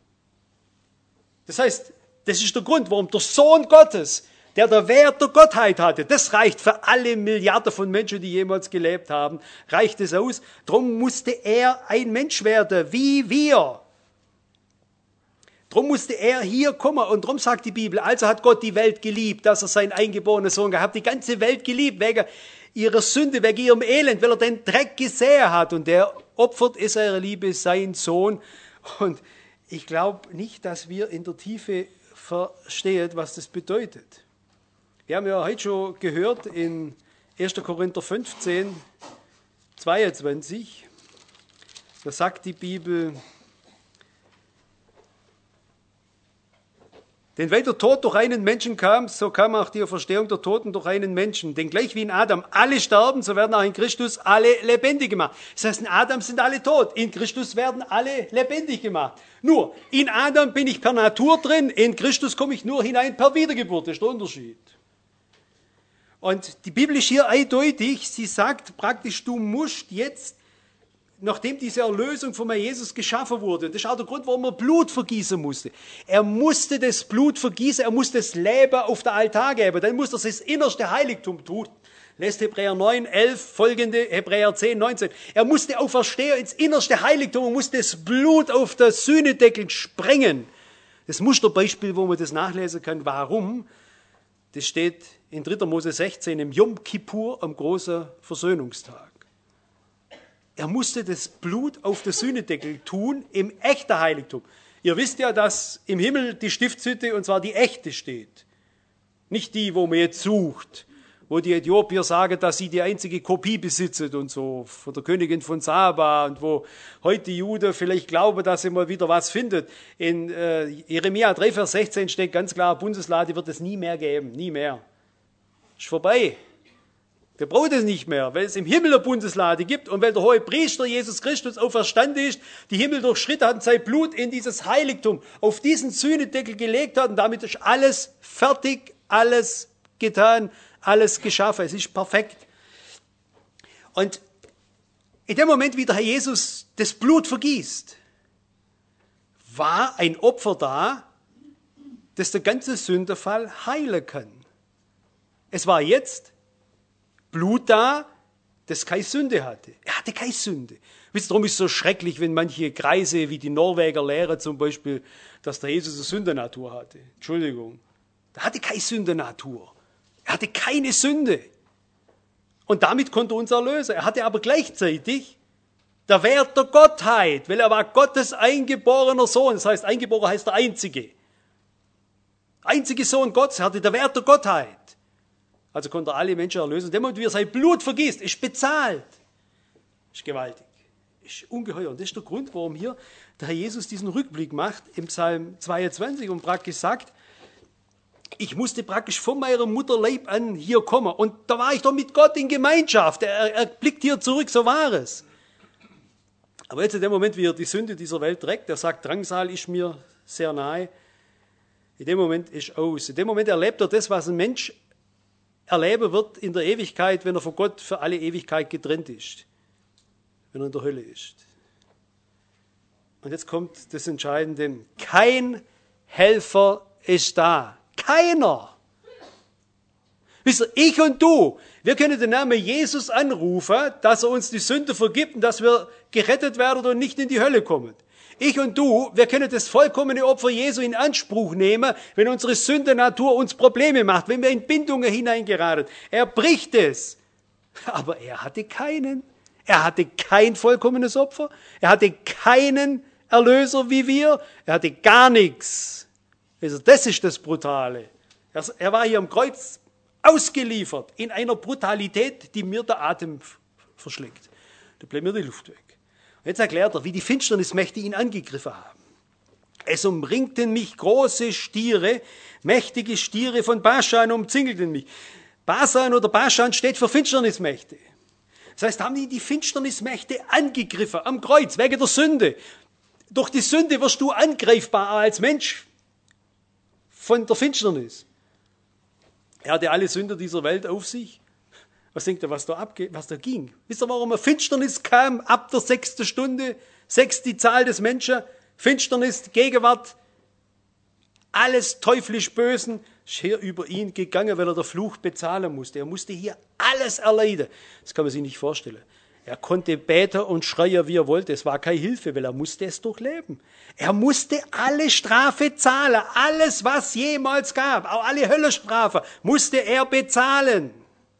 Das heißt, das ist der Grund, warum der Sohn Gottes, der der Wert der Gottheit hatte, das reicht für alle Milliarden von Menschen, die jemals gelebt haben, reicht es aus. Drum musste er ein Mensch werden, wie wir. Drum musste er hier kommen und drum sagt die Bibel, also hat Gott die Welt geliebt, dass er seinen eingeborenen Sohn gehabt, die ganze Welt geliebt, wegen ihrer Sünde, wegen ihrem Elend, weil er den Dreck gesehen hat und der opfert in seiner Liebe seinen Sohn. Und ich glaube nicht, dass wir in der Tiefe verstehen, was das bedeutet. Wir haben ja heute schon gehört in erster Korinther fünfzehn, zweiundzwanzig, da sagt die Bibel, denn weil der Tod durch einen Menschen kam, so kam auch die Auferstehung der Toten durch einen Menschen. Denn gleich wie in Adam alle sterben, so werden auch in Christus alle lebendig gemacht. Das heißt, in Adam sind alle tot, in Christus werden alle lebendig gemacht. Nur, in Adam bin ich per Natur drin, in Christus komme ich nur hinein per Wiedergeburt. Das ist der Unterschied. Und die Bibel ist hier eindeutig, sie sagt praktisch, du musst jetzt, nachdem diese Erlösung von Jesus geschaffen wurde, und das ist auch der Grund, warum er Blut vergießen musste. Er musste das Blut vergießen, er musste das Leben auf den Altar geben, dann musste er das innerste Heiligtum tun. Lest Hebräer neun, elf, folgende, Hebräer zehn, neunzehn. Er musste auferstehen ins innerste Heiligtum und musste das Blut auf den Sühnedeckel sprengen. Das Musterbeispiel, wo man das nachlesen kann, warum, das steht in dritter Mose sechzehn, im Yom Kippur, am großen Versöhnungstag. Er musste das Blut auf den Sühnedeckel tun, im echten Heiligtum. Ihr wisst ja, dass im Himmel die Stiftshütte, und zwar die echte, steht. Nicht die, wo man jetzt sucht, wo die Äthiopier sagen, dass sie die einzige Kopie besitzen und so, von der Königin von Saba, und wo heute Juden vielleicht glauben, dass sie mal wieder was findet. In äh, Jeremia drei, Vers sechzehn steht ganz klar, Bundeslade wird es nie mehr geben, nie mehr. Ist vorbei. Wir brauchen es nicht mehr, weil es im Himmel eine Bundeslade gibt und weil der hohe Priester Jesus Christus auferstanden ist, die Himmel durchschritten hat und sein Blut in dieses Heiligtum auf diesen Sühnedeckel gelegt hat, und damit ist alles fertig, alles getan, alles geschaffen. Es ist perfekt. Und in dem Moment, wie der Herr Jesus das Blut vergießt, war ein Opfer da, das den ganzen Sündenfall heilen kann. Es war jetzt Blut da, das keine Sünde hatte. Er hatte keine Sünde. Wisst ihr, darum ist es so schrecklich, wenn manche Kreise wie die Norweger lehren zum Beispiel, dass der Jesus eine Sündenatur hatte. Entschuldigung. Er hatte keine Sündenatur. Er hatte keine Sünde. Und damit konnte er uns erlösen. Er hatte aber gleichzeitig der Wert der Gottheit, weil er war Gottes eingeborener Sohn. Das heißt, eingeboren heißt der Einzige. Einzige Sohn Gottes, er hatte der Wert der Gottheit. Also konnte er alle Menschen erlösen. In dem Moment, wie er sein Blut vergießt, ist bezahlt. Ist gewaltig. Ist ungeheuer. Und das ist der Grund, warum hier der Herr Jesus diesen Rückblick macht im Psalm zweiundzwanzig und praktisch sagt, ich musste praktisch von meiner Mutterleib an hier kommen. Und da war ich doch mit Gott in Gemeinschaft. Er, er blickt hier zurück, so war es. Aber jetzt in dem Moment, wie er die Sünde dieser Welt trägt, er sagt, Drangsal ist mir sehr nahe. In dem Moment ist aus. In dem Moment erlebt er das, was ein Mensch erleben wird in der Ewigkeit, wenn er von Gott für alle Ewigkeit getrennt ist. Wenn er in der Hölle ist. Und jetzt kommt das Entscheidende. Kein Helfer ist da. Keiner. Wisst ihr, ich und du, wir können den Namen Jesus anrufen, dass er uns die Sünde vergibt und dass wir gerettet werden und nicht in die Hölle kommen. Ich und du, wir können das vollkommene Opfer Jesu in Anspruch nehmen, wenn unsere Sündennatur uns Probleme macht, wenn wir in Bindungen hineingeraten. Er bricht es. Aber er hatte keinen. Er hatte kein vollkommenes Opfer. Er hatte keinen Erlöser wie wir. Er hatte gar nichts. Also das ist das Brutale. Er war hier am Kreuz ausgeliefert in einer Brutalität, die mir der Atem verschlägt. Da bleibt mir die Luft weg. Jetzt erklärt er, wie die Finsternismächte ihn angegriffen haben. Es umringten mich große Stiere, mächtige Stiere von Baschan umzingelten mich. Basan oder Baschan steht für Finsternismächte. Das heißt, haben die die Finsternismächte angegriffen am Kreuz, wegen der Sünde. Durch die Sünde wirst du angreifbar als Mensch von der Finsternis. Er hatte alle Sünder dieser Welt auf sich. Was denkt ihr, was da abgeht, was da ging? Wisst ihr, warum eine Finsternis kam ab der sechsten Stunde? Sechs die Zahl des Menschen. Finsternis, Gegenwart. Alles teuflisch Bösen ist hier über ihn gegangen, weil er der Fluch bezahlen musste. Er musste hier alles erleiden. Das kann man sich nicht vorstellen. Er konnte beten und schreien, wie er wollte. Es war keine Hilfe, weil er musste es durchleben. Er musste alle Strafe zahlen. Alles, was jemals gab, auch alle Höllenstrafe, musste er bezahlen.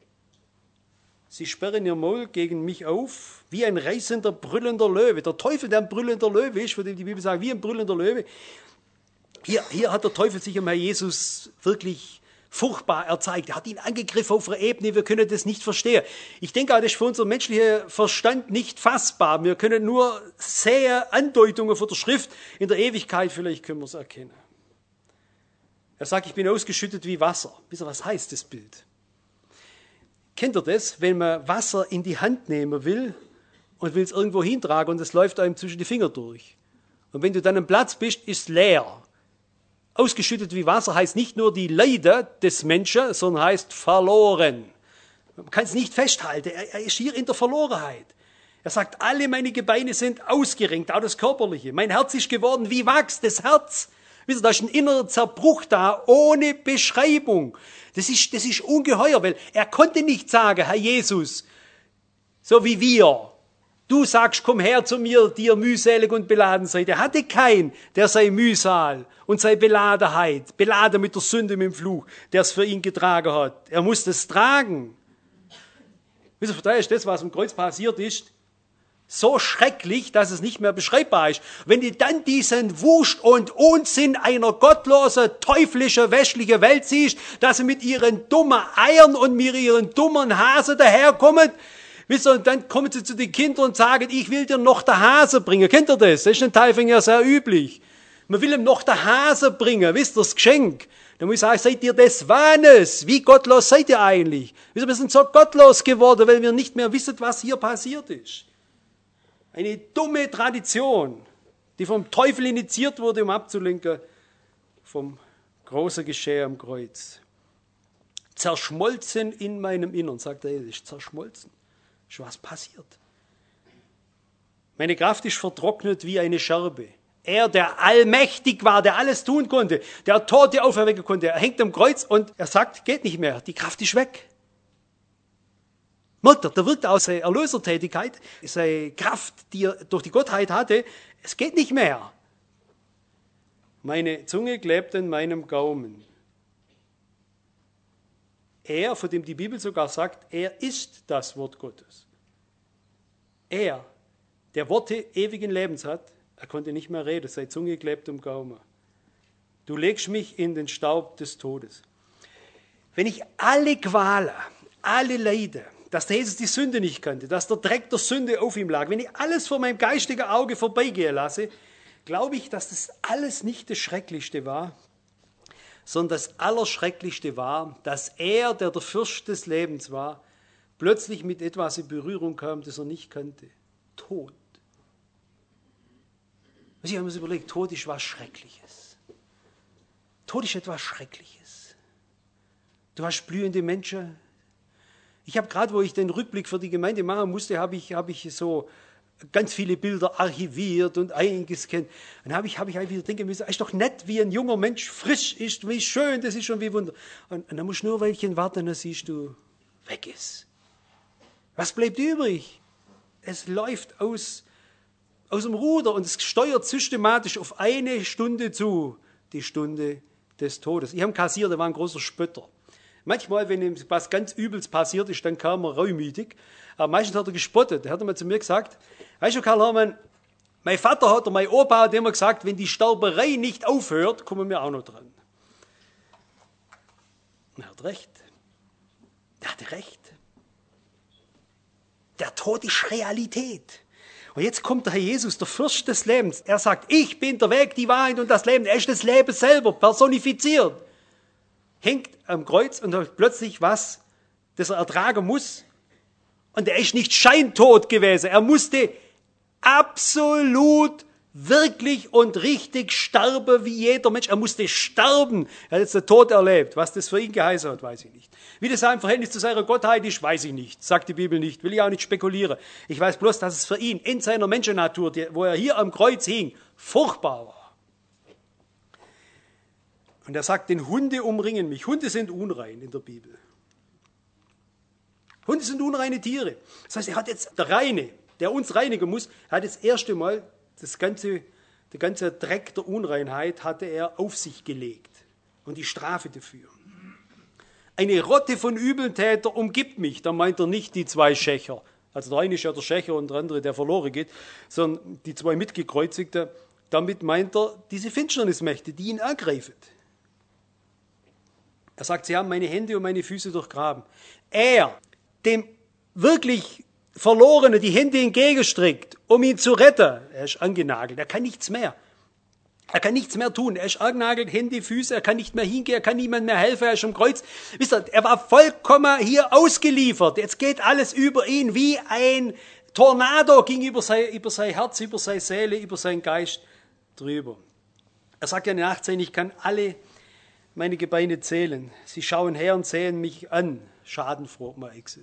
Sie sperren ihr Maul gegen mich auf, wie ein reißender, brüllender Löwe. Der Teufel, der ein brüllender Löwe ist, von dem die Bibel sagt, wie ein brüllender Löwe. Hier, hier hat der Teufel sich am Herrn Jesus wirklich furchtbar erzeigt. Er hat ihn angegriffen auf einer Ebene, wir können das nicht verstehen. Ich denke auch, das ist für unseren menschlichen Verstand nicht fassbar. Wir können nur sehr Andeutungen von der Schrift in der Ewigkeit, vielleicht können wir es erkennen. Er sagt, ich bin ausgeschüttet wie Wasser. Wisst ihr, was heißt das Bild? Kennt ihr das, wenn man Wasser in die Hand nehmen will und will es irgendwo hintragen und es läuft einem zwischen die Finger durch? Und wenn du dann am Platz bist, ist es leer. Ausgeschüttet wie Wasser heißt nicht nur die Leiden des Menschen, sondern heißt verloren. Man kann es nicht festhalten, er, er ist hier in der Verlorenheit. Er sagt, alle meine Gebeine sind ausgerenkt, auch das Körperliche. Mein Herz ist geworden wie Wachs, das Herz. Wisst ihr, da ist ein innerer Zerbruch da, ohne Beschreibung. Das ist, das ist ungeheuer, weil er konnte nicht sagen, Herr Jesus, so wie wir, du sagst, komm her zu mir, die ihr mühselig und beladen seid. Er hatte keinen, der sei Mühsal und sei Beladenheit, beladen mit der Sünde, mit dem Fluch, der es für ihn getragen hat. Er musste es tragen. Wisst ihr, da ist das, was am Kreuz passiert ist. So schrecklich, dass es nicht mehr beschreibbar ist. Wenn du dann diesen Wust und Unsinn einer gottlosen, teuflischen, westlichen Welt siehst, dass sie mit ihren dummen Eiern und mit ihren dummen Hasen daherkommen, wisst ihr, und dann kommen sie zu den Kindern und sagen, ich will dir noch der Hase bringen. Kennt ihr das? Das ist in Tailfingen sehr üblich. Man will ihm noch der Hase bringen, wisst ihr, das Geschenk. Dann muss ich sagen, seid ihr des Wahnes? Wie gottlos seid ihr eigentlich? Wisst ihr, wir sind so gottlos geworden, weil wir nicht mehr wissen, was hier passiert ist. Eine dumme Tradition, die vom Teufel initiiert wurde, um abzulenken vom großen Geschehen am Kreuz. Zerschmolzen in meinem Innern, sagt er, ist zerschmolzen. Ist was passiert. Meine Kraft ist vertrocknet wie eine Scherbe. Er, der allmächtig war, der alles tun konnte, der Tote auferwecken konnte, er hängt am Kreuz und er sagt, geht nicht mehr, die Kraft ist weg. Mutter, da wirkt aus seiner Erlösertätigkeit, seine Kraft, die er durch die Gottheit hatte, es geht nicht mehr. Meine Zunge klebt an meinem Gaumen. Er, von dem die Bibel sogar sagt, er ist das Wort Gottes. Er, der Worte ewigen Lebens hat, er konnte nicht mehr reden, seine Zunge klebt am Gaumen. Du legst mich in den Staub des Todes. Wenn ich alle Qualen, alle Leiden, dass der Jesus die Sünde nicht kannte, dass der Dreck der Sünde auf ihm lag, wenn ich alles vor meinem geistigen Auge vorbeigehen lasse, glaube ich, dass das alles nicht das Schrecklichste war, sondern das Allerschrecklichste war, dass er, der der Fürst des Lebens war, plötzlich mit etwas in Berührung kam, das er nicht kannte. Tod. Ich habe mir so überlegt, Tod ist was Schreckliches. Tod ist etwas Schreckliches. Du hast blühende Menschen. Ich habe gerade, wo ich den Rückblick für die Gemeinde machen musste, habe ich, habe ich so ganz viele Bilder archiviert und eingescannt. Dann habe ich, habe ich wieder denken müssen, es ist doch nett, wie ein junger Mensch frisch ist, wie schön das ist und wie wunderbar. Und, und dann musst du nur ein Weilchen warten, dann siehst du, weg ist. Was bleibt übrig? Es läuft aus, aus dem Ruder und es steuert systematisch auf eine Stunde zu, die Stunde des Todes. Ich habe einen Kassier, der war ein großer Spötter. Manchmal, wenn ihm was ganz Übels passiert ist, dann kam er reumütig. Aber meistens hat er gespottet. Er hat mal zu mir gesagt, weißt du, Karl Hermann, mein Vater hat oder mein Opa hat immer gesagt, wenn die Sterberei nicht aufhört, kommen wir auch noch dran. Und er hat recht. Er hatte recht. Der Tod ist Realität. Und jetzt kommt der Herr Jesus, der Fürst des Lebens. Er sagt, ich bin der Weg, die Wahrheit und das Leben. Er ist das Leben selber, personifiziert. Hängt am Kreuz und hat plötzlich was, das er ertragen muss. Und er ist nicht scheintot gewesen. Er musste absolut, wirklich und richtig sterben wie jeder Mensch. Er musste sterben. Er hat jetzt den Tod erlebt. Was das für ihn geheißen hat, weiß ich nicht. Wie das sein Verhältnis zu seiner Gottheit ist, weiß ich nicht. Sagt die Bibel nicht. Will ich auch nicht spekulieren. Ich weiß bloß, dass es für ihn in seiner Menschennatur, wo er hier am Kreuz hing, furchtbar war. Und er sagt, denn Hunde umringen mich. Hunde sind unrein in der Bibel. Hunde sind unreine Tiere. Das heißt, er hat jetzt, der Reine, der uns reinigen muss, er hat jetzt das erste Mal das ganze, der ganze Dreck der Unreinheit hatte er auf sich gelegt. Und die Strafe dafür. Eine Rotte von Übeltäter umgibt mich. Da meint er nicht die zwei Schächer. Also der eine ist ja der Schächer und der andere, der verloren geht. Sondern die zwei Mitgekreuzigten. Damit meint er diese Finsternismächte, die ihn ergreifen. Er sagt, sie haben meine Hände und meine Füße durchgraben. Er, dem wirklich Verlorenen die Hände entgegenstreckt, um ihn zu retten. Er ist angenagelt, er kann nichts mehr. Er kann nichts mehr tun. Er ist angenagelt, Hände, Füße, er kann nicht mehr hingehen, er kann niemand mehr helfen, er ist am Kreuz. Wisst ihr, er war vollkommen hier ausgeliefert. Jetzt geht alles über ihn wie ein Tornado, ging über sein, über sein Herz, über seine Seele, über seinen Geist drüber. Er sagt ja in achtzehn, ich kann alle meine Gebeine zählen. Sie schauen her und sehen mich an. Schadenfroh, mal Exit.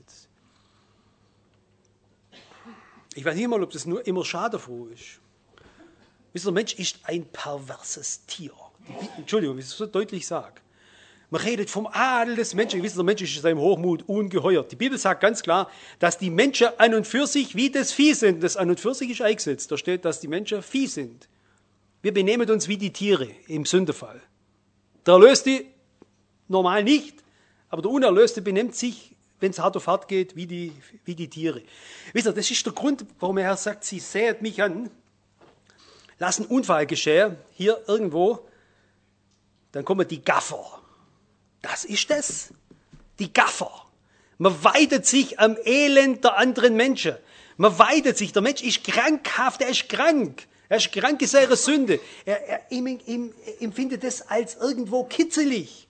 Ich weiß nicht mal, ob das nur immer schadenfroh ist. Wisst ihr, der Mensch ist ein perverses Tier. Entschuldigung, wie ich es so deutlich sage. Man redet vom Adel des Menschen. Wisst ihr, der Mensch ist in seinem Hochmut ungeheuer. Die Bibel sagt ganz klar, dass die Menschen an und für sich wie das Vieh sind. Das an und für sich ist eingesetzt. Da steht, dass die Menschen Vieh sind. Wir benehmen uns wie die Tiere im Sündefall. Der Erlöste normal nicht, aber der Unerlöste benimmt sich wenn es hart auf hart geht, wie die, wie die Tiere. Wisst ihr, das ist der Grund, warum der Herr sagt, sie säet mich an, lass einen Unfall geschehen, hier irgendwo, dann kommen die Gaffer. Das ist es, die Gaffer. Man weidet sich am Elend der anderen Menschen. Man weidet sich, der Mensch ist krankhaft, er ist krank. Er ist krank in seiner Sünde. Er, er, ihm, ihm, empfindet das als irgendwo kitzelig.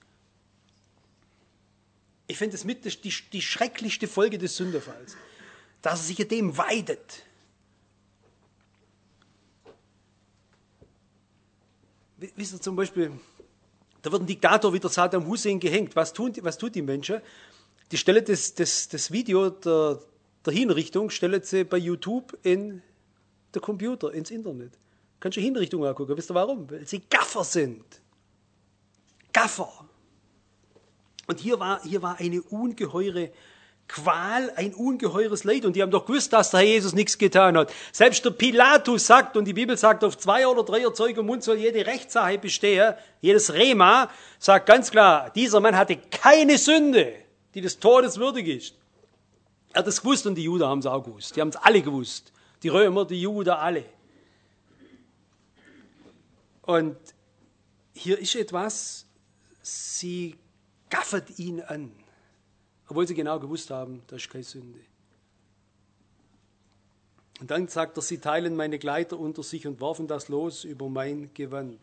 Ich finde das mit die, die schrecklichste Folge des Sünderfalls, dass er sich an dem weidet. Wisst ihr zum Beispiel, da wird ein Diktator wie der Saddam Hussein gehängt. Was, tun, was tut die Menschen? Die stellen das, das, das Video der, der Hinrichtung, stellen sie bei YouTube in der Computer, ins Internet. Kannst du Hinrichtung angucken. Wisst ihr warum? Weil sie Gaffer sind. Gaffer. Und hier war, hier war eine ungeheure Qual, ein ungeheures Leid. Und die haben doch gewusst, dass der Herr Jesus nichts getan hat. Selbst der Pilatus sagt, und die Bibel sagt, auf zwei oder drei Zeuge im Mund soll jede Rechtssache bestehen. Jedes Rema sagt ganz klar, dieser Mann hatte keine Sünde, die des Todes würdig ist. Er hat es gewusst und die Juden haben es auch gewusst. Die haben es alle gewusst. Die Römer, die Juden, alle. Und hier ist etwas, sie gaffert ihn an, obwohl sie genau gewusst haben, das ist keine Sünde. Und dann sagt er, sie teilen meine Kleider unter sich und warfen das Los über mein Gewand.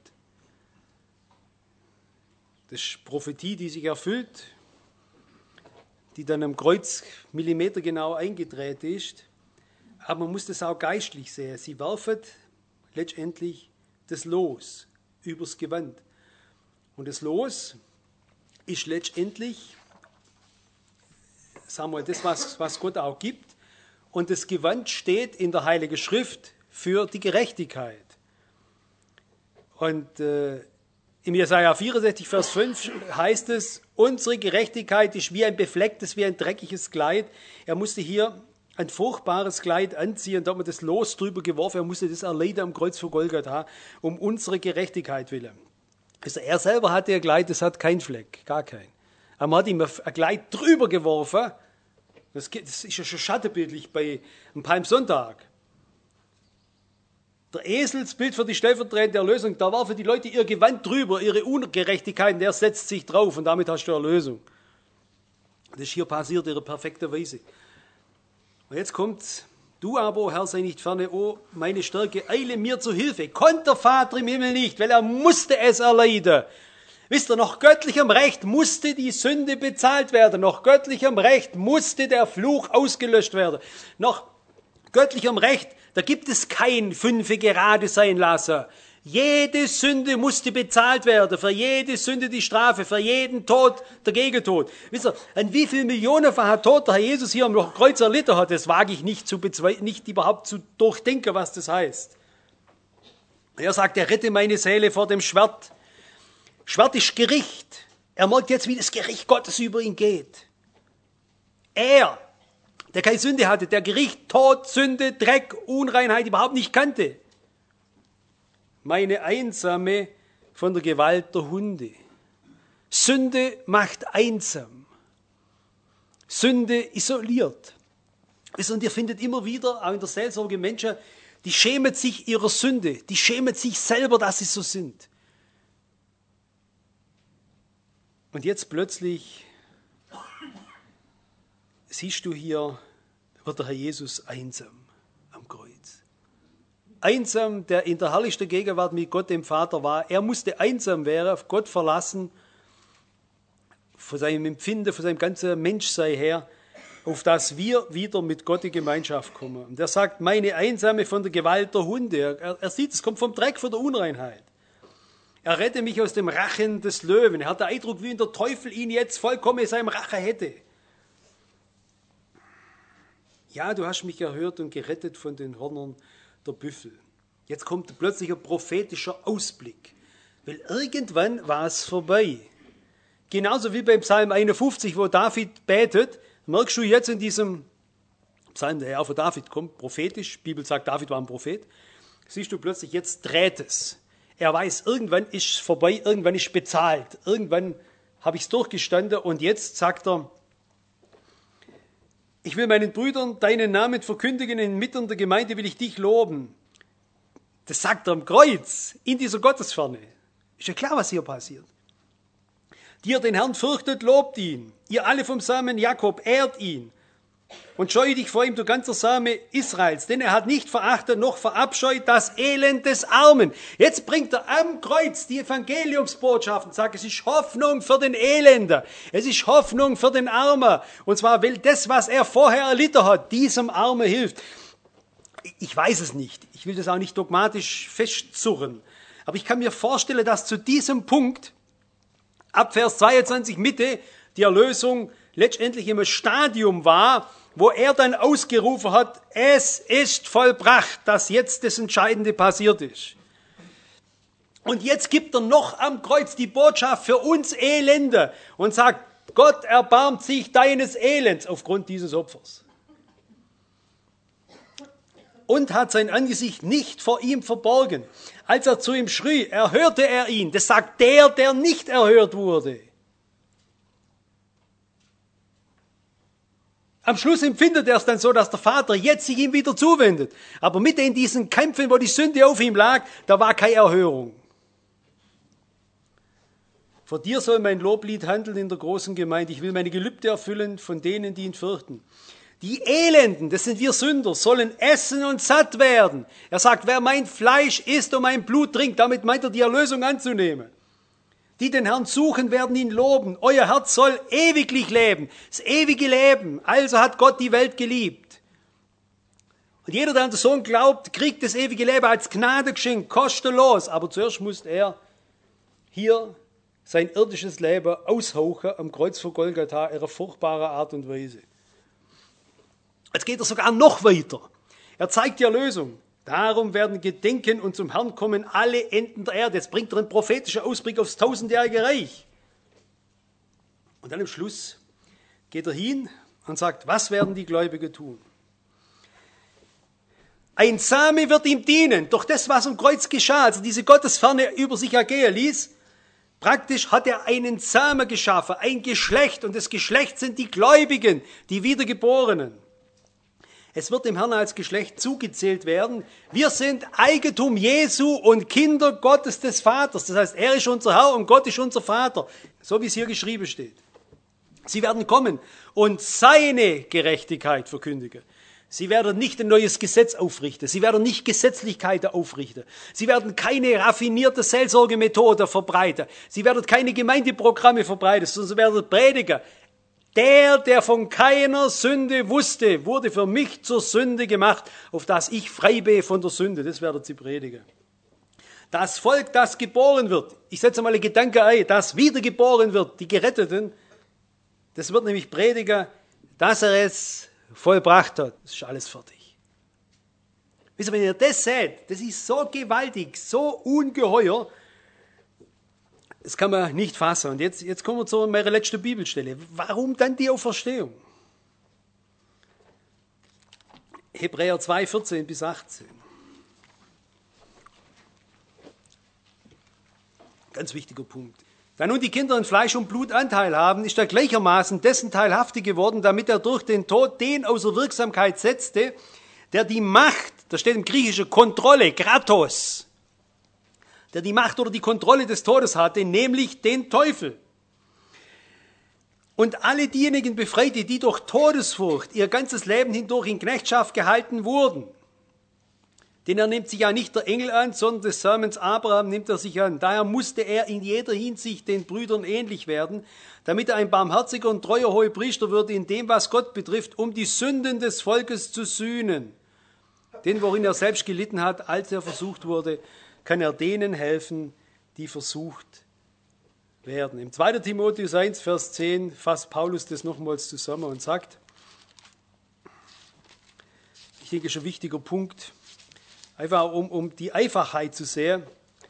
Das ist Prophetie, die sich erfüllt, die dann am Kreuz millimetergenau eingedreht ist. Aber man muss das auch geistlich sehen. Sie werfen letztendlich das Los übers Gewand. Und das Los ist letztendlich, sagen wir, das, was, was Gott auch gibt. Und das Gewand steht in der Heiligen Schrift für die Gerechtigkeit. Und äh, im Jesaja vierundsechzig, Vers fünf heißt es, unsere Gerechtigkeit ist wie ein beflecktes, wie ein dreckiges Kleid. Er musste hier ein furchtbares Kleid anziehen, da hat man das Los drüber geworfen, er musste das erleiden am Kreuz vor Golgatha, um unsere Gerechtigkeit willen. Also er selber hatte ein Kleid, das hat keinen Fleck, gar keinen. Aber man hat ihm ein Kleid drüber geworfen, das ist ja schon schattenbildlich bei einem Palmsonntag. Der Eselsbild für die stellvertretende Erlösung, da warfen die Leute ihr Gewand drüber, ihre Ungerechtigkeiten, der setzt sich drauf und damit hast du Erlösung. Das ist hier passiert in perfekter Weise. Und jetzt kommt's, du aber, Herr, sei nicht ferne, oh, meine Stärke, eile mir zu Hilfe. Konnte der Vater im Himmel nicht, weil er musste es erleiden. Wisst ihr, nach göttlichem Recht musste die Sünde bezahlt werden. Nach göttlichem Recht musste der Fluch ausgelöscht werden. Nach göttlichem Recht, da gibt es kein Fünfe gerade sein lassen. Jede Sünde musste bezahlt werden. Für jede Sünde die Strafe, für jeden Tod der Gegentod. Wisst ihr, an wie viel millionenfacher Tod der Herr Jesus hier am Kreuz erlitten hat, das wage ich nicht, zu bezwe- nicht überhaupt zu durchdenken, was das heißt. Er sagt, er rette meine Seele vor dem Schwert. Schwert ist Gericht. Er merkt jetzt, wie das Gericht Gottes über ihn geht. Er, der keine Sünde hatte, der Gericht, Tod, Sünde, Dreck, Unreinheit überhaupt nicht kannte. Meine Einsame von der Gewalt der Hunde. Sünde macht einsam. Sünde isoliert. Und ihr findet immer wieder, auch in der Seelsorge, Menschen, die schämen sich ihrer Sünde, die schämen sich selber, dass sie so sind. Und jetzt plötzlich siehst du hier, wird der Herr Jesus einsam am Kreuz. Einsam, der in der herrlichsten Gegenwart mit Gott dem Vater war. Er musste einsam werden, auf Gott verlassen, von seinem Empfinden, von seinem ganzen Menschsein her, auf das wir wieder mit Gott in Gemeinschaft kommen. Und er sagt, meine Einsame von der Gewalt der Hunde. Er, er sieht, es kommt vom Dreck, von der Unreinheit. Er rette mich aus dem Rachen des Löwen. Er hat den Eindruck, wie wenn der Teufel ihn jetzt vollkommen in seinem Rache hätte. Ja, du hast mich erhört und gerettet von den Hörnern der Büffel. Jetzt kommt plötzlich ein prophetischer Ausblick. Weil irgendwann war es vorbei. Genauso wie beim Psalm einundfünfzig, wo David betet, merkst du jetzt in diesem Psalm, der ja von David kommt, prophetisch, die Bibel sagt, David war ein Prophet, siehst du plötzlich, jetzt dreht es. Er weiß, irgendwann ist es vorbei, irgendwann ist bezahlt, irgendwann habe ich es durchgestanden und jetzt sagt er, Ich will meinen Brüdern deinen Namen verkündigen, inmitten der Gemeinde will ich dich loben. Das sagt er am Kreuz, in dieser Gottesferne. Ist ja klar, was hier passiert. Die ihr den Herrn fürchtet, lobt ihn. Ihr alle vom Samen Jakob, ehrt ihn. Und scheue dich vor ihm, du ganzer Same Israels, denn er hat nicht verachtet noch verabscheut das Elend des Armen. Jetzt bringt er am Kreuz die Evangeliumsbotschaft und sagt, es ist Hoffnung für den Elender, es ist Hoffnung für den Armen. Und zwar, weil das, was er vorher erlitten hat, diesem Armen hilft. Ich weiß es nicht, ich will das auch nicht dogmatisch festzurren, aber ich kann mir vorstellen, dass zu diesem Punkt, ab Vers zweiundzwanzig Mitte, die Erlösung letztendlich im Stadium war, wo er dann ausgerufen hat, es ist vollbracht, dass jetzt das Entscheidende passiert ist. Und jetzt gibt er noch am Kreuz die Botschaft für uns Elende und sagt, Gott erbarmt sich deines Elends aufgrund dieses Opfers. Und hat sein Angesicht nicht vor ihm verborgen. Als er zu ihm schrie, erhörte er ihn. Das sagt der, der nicht erhört wurde. Am Schluss empfindet er es dann so, dass der Vater jetzt sich ihm wieder zuwendet. Aber mitten in diesen Kämpfen, wo die Sünde auf ihm lag, da war keine Erhörung. Vor dir soll mein Loblied handeln in der großen Gemeinde. Ich will meine Gelübde erfüllen von denen, die ihn fürchten. Die Elenden, das sind wir Sünder, sollen essen und satt werden. Er sagt, wer mein Fleisch isst und mein Blut trinkt, damit meint er die Erlösung anzunehmen. Die den Herrn suchen, werden ihn loben. Euer Herz soll ewiglich leben. Das ewige Leben. Also hat Gott die Welt geliebt. Und jeder, der an den Sohn glaubt, kriegt das ewige Leben als Gnadengeschenk, kostenlos. Aber zuerst muss er hier sein irdisches Leben aushauchen am Kreuz von Golgatha in einer furchtbaren Art und Weise. Jetzt geht er sogar noch weiter. Er zeigt die Erlösung. Darum werden gedenken und zum Herrn kommen alle Enden der Erde. Jetzt bringt er einen prophetischen Ausblick aufs tausendjährige Reich. Und dann am Schluss geht er hin und sagt, was werden die Gläubigen tun? Ein Same wird ihm dienen. Durch das, was am Kreuz geschah, also diese Gottesferne über sich ergehen ließ, praktisch hat er einen Samen geschaffen, ein Geschlecht. Und das Geschlecht sind die Gläubigen, die Wiedergeborenen. Es wird dem Herrn als Geschlecht zugezählt werden. Wir sind Eigentum Jesu und Kinder Gottes des Vaters. Das heißt, er ist unser Herr und Gott ist unser Vater. So wie es hier geschrieben steht. Sie werden kommen und seine Gerechtigkeit verkündigen. Sie werden nicht ein neues Gesetz aufrichten. Sie werden nicht Gesetzlichkeiten aufrichten. Sie werden keine raffinierte Seelsorgemethode verbreiten. Sie werden keine Gemeindeprogramme verbreiten, sondern sie werden predigen. Der, der von keiner Sünde wusste, wurde für mich zur Sünde gemacht, auf das ich frei bin von der Sünde. Das werden sie predigen. Das Volk, das geboren wird, ich setze mal einen Gedanke ein, das wiedergeboren wird, die Geretteten, das wird nämlich predigen, dass er es vollbracht hat. Das ist alles fertig. Wisst ihr, wenn ihr das seht, das ist so gewaltig, so ungeheuer, das kann man nicht fassen. Und jetzt, jetzt kommen wir zu meiner letzten Bibelstelle. Warum dann die Auferstehung? Hebräer zwei, vierzehn bis achtzehn. Ganz wichtiger Punkt. Da nun die Kinder in Fleisch und Blut Anteil haben, ist er gleichermaßen dessen teilhaftig geworden, damit er durch den Tod den außer Wirksamkeit setzte, der die Macht, da steht im Griechischen Kontrolle, Kratos, der die Macht oder die Kontrolle des Todes hatte, nämlich den Teufel. Und alle diejenigen befreite, die durch Todesfurcht ihr ganzes Leben hindurch in Knechtschaft gehalten wurden. Denn er nimmt sich ja nicht der Engel an, sondern des Samens Abraham nimmt er sich an. Daher musste er in jeder Hinsicht den Brüdern ähnlich werden, damit er ein barmherziger und treuer Hohepriester würde in dem, was Gott betrifft, um die Sünden des Volkes zu sühnen. Denn worin er selbst gelitten hat, als er versucht wurde, kann er denen helfen, die versucht werden. Im zweiten Timotheus eins, Vers zehn fasst Paulus das nochmals zusammen und sagt, ich denke, das ist ein wichtiger Punkt, einfach um, um die Einfachheit zu sehen,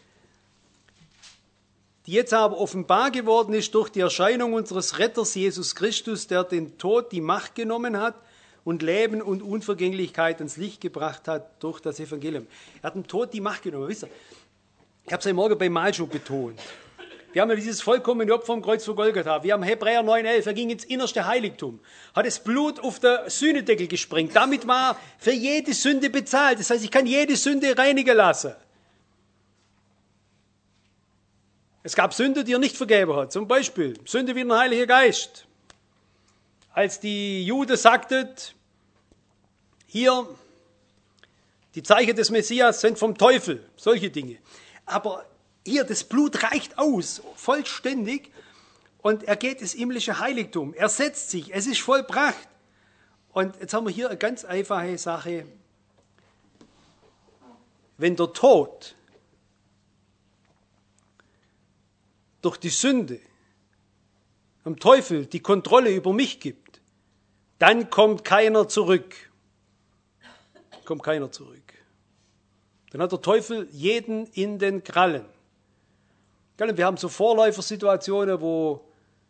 die jetzt aber offenbar geworden ist durch die Erscheinung unseres Retters Jesus Christus, der den Tod die Macht genommen hat und Leben und Unvergänglichkeit ans Licht gebracht hat durch das Evangelium. Er hat dem Tod die Macht genommen. Wisst ihr, ich habe es heute Morgen beim Mahl schon betont. Wir haben ja dieses vollkommene Opfer am Kreuz von Golgatha. Wir haben Hebräer neun elf. Er ging ins innerste Heiligtum, hat das Blut auf der Sühnedeckel gesprengt. Damit war für jede Sünde bezahlt. Das heißt, ich kann jede Sünde reinigen lassen. Es gab Sünde, die er nicht vergeben hat. Zum Beispiel Sünde wie der Heilige Geist. Als die Juden sagten, hier, die Zeichen des Messias sind vom Teufel, solche Dinge. Aber hier, das Blut reicht aus, vollständig, und er geht ins himmlische Heiligtum. Er setzt sich, es ist vollbracht. Und jetzt haben wir hier eine ganz einfache Sache. Wenn der Tod durch die Sünde am Teufel die Kontrolle über mich gibt, dann kommt keiner zurück. Kommt keiner zurück. Dann hat der Teufel jeden in den Krallen. Wir haben so Vorläufersituationen, wo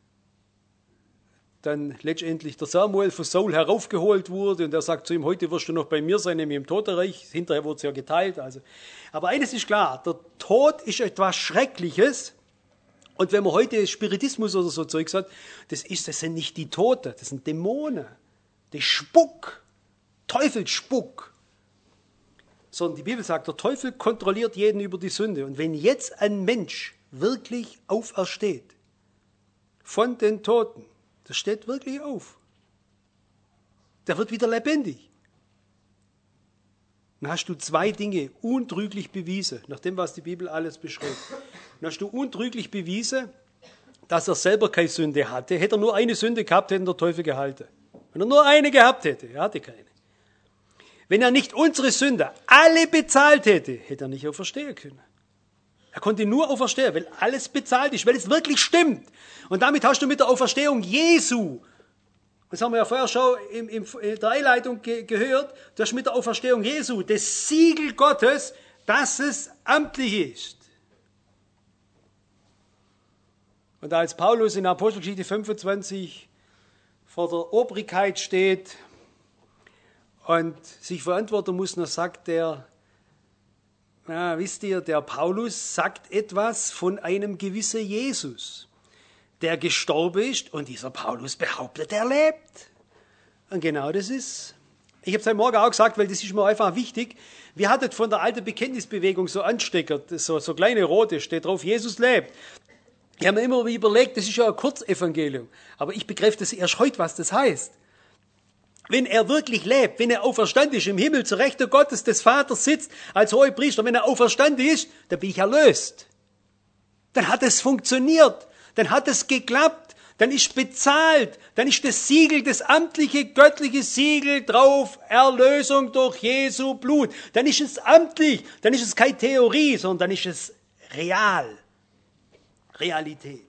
dann letztendlich der Samuel von Saul heraufgeholt wurde und er sagt zu ihm, heute wirst du noch bei mir sein, nämlich im Totenreich. Hinterher wurde es ja geteilt. Also. Aber eines ist klar, der Tod ist etwas Schreckliches. Und wenn man heute Spiritismus oder so Zeugs hat, das, ist, das sind nicht die Toten, das sind Dämonen. Das ist Spuck, Teufelsspuck. Sondern die Bibel sagt, der Teufel kontrolliert jeden über die Sünde. Und wenn jetzt ein Mensch wirklich aufersteht von den Toten, der steht wirklich auf. Der wird wieder lebendig. Dann hast du zwei Dinge untrüglich bewiesen, nach dem, was die Bibel alles beschreibt. Dann hast du untrüglich bewiesen, dass er selber keine Sünde hatte. Hätte er nur eine Sünde gehabt, hätte ihn der Teufel gehalten. Wenn er nur eine gehabt hätte, er hatte keine. Wenn er nicht unsere Sünde alle bezahlt hätte, hätte er nicht auferstehen können. Er konnte nur auferstehen, weil alles bezahlt ist, weil es wirklich stimmt. Und damit hast du mit der Auferstehung Jesu, das haben wir ja vorher schon in, in, in der Einleitung ge, gehört, du hast mit der Auferstehung Jesu das Siegel Gottes, dass es amtlich ist. Und als Paulus in Apostelgeschichte fünfundzwanzig vor der Obrigkeit steht und sich verantworten muss, dann sagt er, na, wisst ihr, der Paulus sagt etwas von einem gewissen Jesus, der gestorben ist, und dieser Paulus behauptet, er lebt. Und genau das ist. Ich habe es heute Morgen auch gesagt, weil das ist mir einfach wichtig. Wir hatten von der alten Bekenntnisbewegung so Anstecker, so, so kleine rote, steht drauf, Jesus lebt. Ich habe mir immer überlegt, das ist ja ein Kurzevangelium. Aber ich begreife das erst heute, was das heißt. Wenn er wirklich lebt, wenn er auferstanden ist, im Himmel zur Rechten Gottes des Vaters sitzt, als Hohepriester, wenn er auferstanden ist, dann bin ich erlöst. Dann hat es funktioniert. Dann hat es geklappt. Dann ist bezahlt. Dann ist das Siegel, das amtliche, göttliche Siegel drauf, Erlösung durch Jesu Blut. Dann ist es amtlich. Dann ist es keine Theorie, sondern dann ist es real. Realität.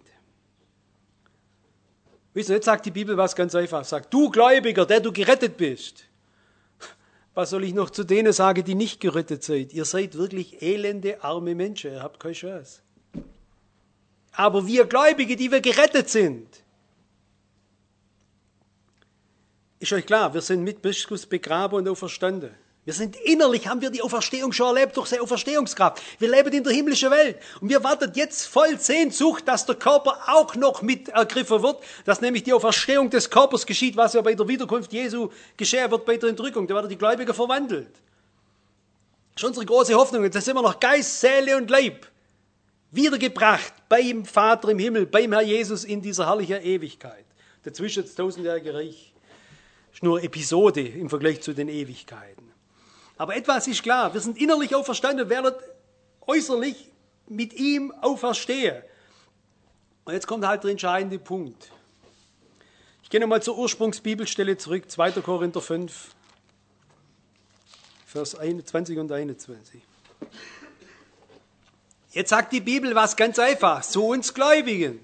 Wisst ihr, jetzt sagt die Bibel was ganz einfach. Sagt, du Gläubiger, der du gerettet bist. Was soll ich noch zu denen sagen, die nicht gerettet seid? Ihr seid wirklich elende, arme Menschen. Ihr habt keine Chance. Aber wir Gläubige, die wir gerettet sind, ist euch klar, wir sind mit Christus begraben und auferstanden. Wir sind innerlich, haben wir die Auferstehung schon erlebt durch seine Auferstehungskraft. Wir leben in der himmlischen Welt und wir warten jetzt voll Sehnsucht, dass der Körper auch noch mit ergriffen wird, dass nämlich die Auferstehung des Körpers geschieht, was ja bei der Wiederkunft Jesu geschehen wird bei der Entrückung. Da werden die Gläubigen verwandelt. Das ist unsere große Hoffnung. Jetzt sind wir noch Geist, Seele und Leib wiedergebracht beim Vater im Himmel, beim Herr Jesus in dieser herrlichen Ewigkeit. Dazwischen das tausendjährige Reich ist nur Episode im Vergleich zu den Ewigkeiten. Aber etwas ist klar, wir sind innerlich auferstanden und werden äußerlich mit ihm auferstehen. Und jetzt kommt halt der entscheidende Punkt. Ich gehe nochmal zur Ursprungsbibelstelle zurück, zweiter Korinther fünf, Vers zwanzig und einundzwanzig. Jetzt sagt die Bibel was ganz einfach, zu uns Gläubigen.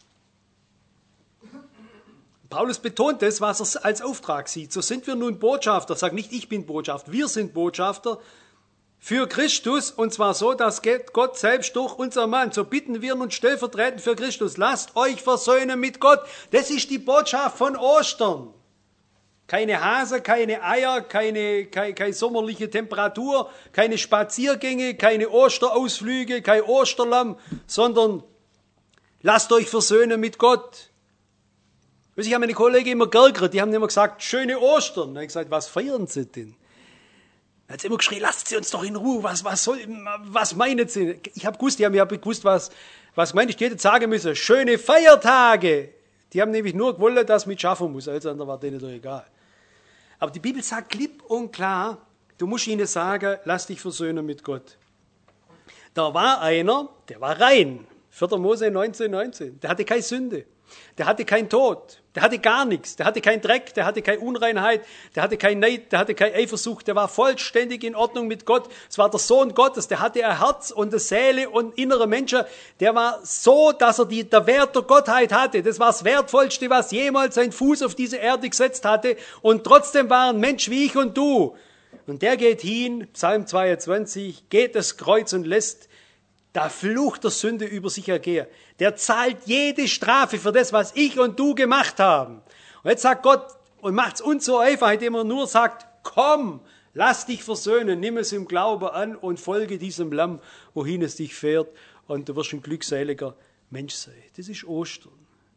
Paulus betont das, was er als Auftrag sieht. So sind wir nun Botschafter. Sag nicht, ich bin Botschafter. Wir sind Botschafter für Christus. Und zwar so, dass Gott selbst durch unser Mann, so bitten wir nun stellvertretend für Christus, lasst euch versöhnen mit Gott. Das ist die Botschaft von Ostern. Keine Hase, keine Eier, keine, keine, keine sommerliche Temperatur, keine Spaziergänge, keine Osterausflüge, kein Osterlamm, sondern Lasst euch versöhnen mit Gott. Ich habe meine Kollegen immer geärgert, die haben immer gesagt, schöne Ostern. Dann habe ich gesagt, was feiern sie denn? Dann hat sie immer geschrien, lasst sie uns doch in Ruhe, was, was, soll, was meinen sie? Ich habe gewusst, die haben ja gewusst, was, was gemeint ist, jeder sagen müssen, schöne Feiertage. Die haben nämlich nur gewollt, dass mit schaffen muss, alles andere war denen doch egal. Aber die Bibel sagt klipp und klar, du musst ihnen sagen, lass dich versöhnen mit Gott. Da war einer, der war rein, vierter Mose neunzehn, neunzehn, der hatte keine Sünde. Der hatte keinen Tod, der hatte gar nichts, der hatte keinen Dreck, der hatte keine Unreinheit, der hatte keinen Neid, der hatte keine Eifersucht, der war vollständig in Ordnung mit Gott. Es war der Sohn Gottes, der hatte ein Herz und eine Seele und innere Menschen. Der war so, dass er die, der Wert der Gottheit hatte. Das war das Wertvollste, was jemals sein Fuß auf diese Erde gesetzt hatte. Und trotzdem war ein Mensch wie ich und du. Und der geht hin, Psalm zweiundzwanzig, geht das Kreuz und lässt da Fluch der Sünde über sich ergehen. Der zahlt jede Strafe für das, was ich und du gemacht haben. Und jetzt sagt Gott und macht es uns so einfach, indem er nur sagt, komm, lass dich versöhnen, nimm es im Glauben an und folge diesem Lamm, wohin es dich fährt und du wirst ein glückseliger Mensch sein. Das ist Ostern.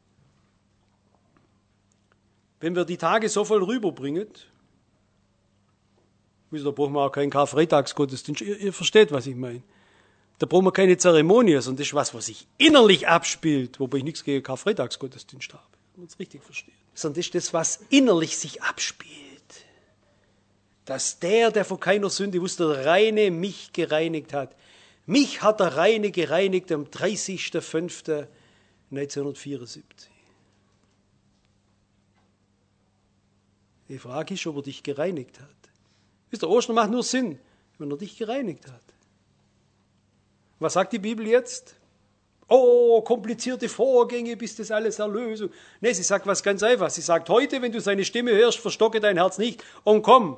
Wenn wir die Tage so voll rüberbringen, da brauchen wir auch keinen Karfreitagsgottesdienst. Ihr, ihr versteht, was ich meine. Da brauchen wir keine Zeremonie, sondern das ist was, was sich innerlich abspielt, wobei ich nichts gegen Karfreitagsgottesdienst habe, wenn man es richtig versteht. Sondern das ist das, was innerlich sich abspielt. Dass der, der von keiner Sünde wusste, der Reine mich gereinigt hat. Mich hat der Reine gereinigt am dreißigsten fünften neunzehnhundertvierundsiebzig. Die Frage ist, ob er dich gereinigt hat. Wisst ihr, Ostern macht nur Sinn, wenn er dich gereinigt hat. Was sagt die Bibel jetzt? Oh, komplizierte Vorgänge, bis das alles Erlösung. Nee, sie sagt was ganz Einfaches. Sie sagt, heute, wenn du seine Stimme hörst, verstocke dein Herz nicht und komm.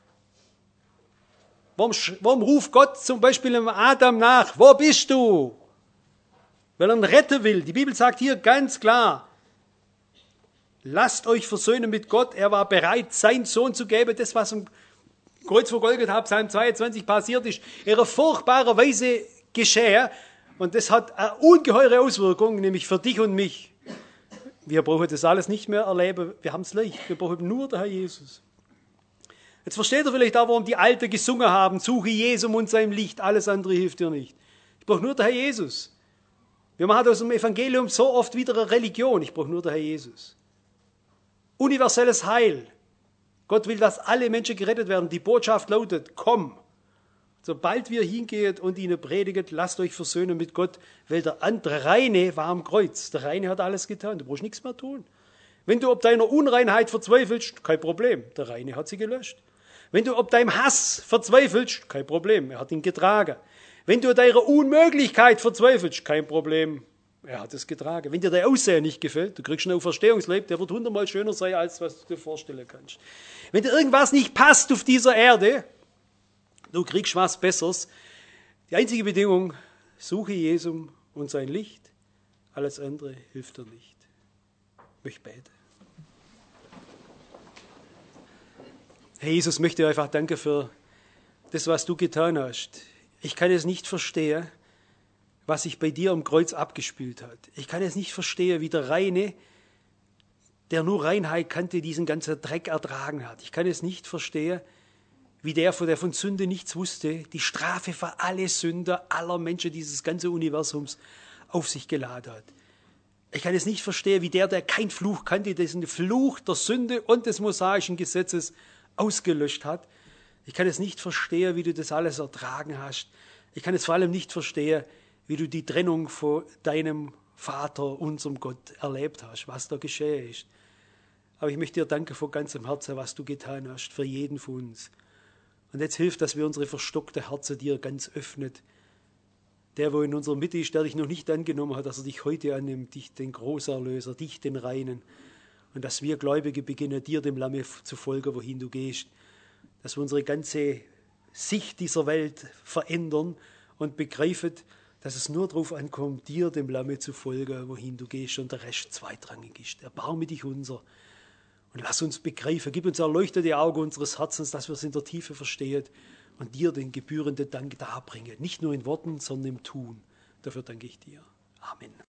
Warum, warum ruft Gott zum Beispiel dem Adam nach? Wo bist du? Weil er ihn retten will. Die Bibel sagt hier ganz klar, lasst euch versöhnen mit Gott. Er war bereit, seinen Sohn zu geben. Das, was am Kreuz vor Golgatha, Psalm zweiundzwanzig, passiert ist, in einer furchtbaren Weise geschehen. Und das hat eine ungeheure Auswirkung, nämlich für dich und mich. Wir brauchen das alles nicht mehr erleben. Wir haben es leicht. Wir brauchen nur den Herr Jesus. Jetzt versteht ihr vielleicht auch, warum die Alten gesungen haben, suche Jesum und sein Licht, alles andere hilft dir nicht. Ich brauche nur den Herr Jesus. Wir machen aus dem Evangelium so oft wieder eine Religion. Ich brauche nur den Herr Jesus. Universelles Heil. Gott will, dass alle Menschen gerettet werden. Die Botschaft lautet, komm. Sobald wir hingehen und ihnen predigen, lasst euch versöhnen mit Gott, weil der andere Reine war am Kreuz. Der Reine hat alles getan. Du brauchst nichts mehr tun. Wenn du ob deiner Unreinheit verzweifelst, kein Problem. Der Reine hat sie gelöscht. Wenn du ob deinem Hass verzweifelst, kein Problem. Er hat ihn getragen. Wenn du deiner Unmöglichkeit verzweifelst, kein Problem. Er hat es getragen. Wenn dir der Aussehen nicht gefällt, du kriegst einen Auferstehungsleib, der wird hundertmal schöner sein, als was du dir vorstellen kannst. Wenn dir irgendwas nicht passt auf dieser Erde, du kriegst was Besseres. Die einzige Bedingung, suche Jesum und sein Licht. Alles andere hilft dir nicht. Ich möchte beten. Herr Jesus, ich möchte dir einfach danken für das, was du getan hast. Ich kann es nicht verstehen, was sich bei dir am Kreuz abgespielt hat. Ich kann es nicht verstehen, wie der Reine, der nur Reinheit kannte, diesen ganzen Dreck ertragen hat. Ich kann es nicht verstehen, wie der, der von Sünde nichts wusste, die Strafe für alle Sünder aller Menschen dieses ganzen Universums auf sich geladen hat. Ich kann es nicht verstehen, wie der, der kein Fluch kannte, diesen Fluch der Sünde und des mosaischen Gesetzes ausgelöscht hat. Ich kann es nicht verstehen, wie du das alles ertragen hast. Ich kann es vor allem nicht verstehen, wie du die Trennung von deinem Vater, unserem Gott, erlebt hast, was da geschehen ist. Aber ich möchte dir danken von ganzem Herzen, was du getan hast, für jeden von uns. Und jetzt hilft, dass wir unsere verstockte Herzen dir ganz öffnet. Der, wo in unserer Mitte ist, der dich noch nicht angenommen hat, dass er dich heute annimmt, dich, den Großerlöser, dich, den Reinen. Und dass wir Gläubige beginnen, dir, dem Lamme, zu folgen, wohin du gehst. Dass wir unsere ganze Sicht dieser Welt verändern und begreifen, dass es nur darauf ankommt, dir, dem Lamme, zu folgen, wohin du gehst und der Rest zweitrangig ist. Erbarme dich unser. Und lass uns begreifen, gib uns erleuchtete Augen unseres Herzens, dass wir es in der Tiefe verstehen und dir den gebührenden Dank darbringen. Nicht nur in Worten, sondern im Tun. Dafür danke ich dir. Amen.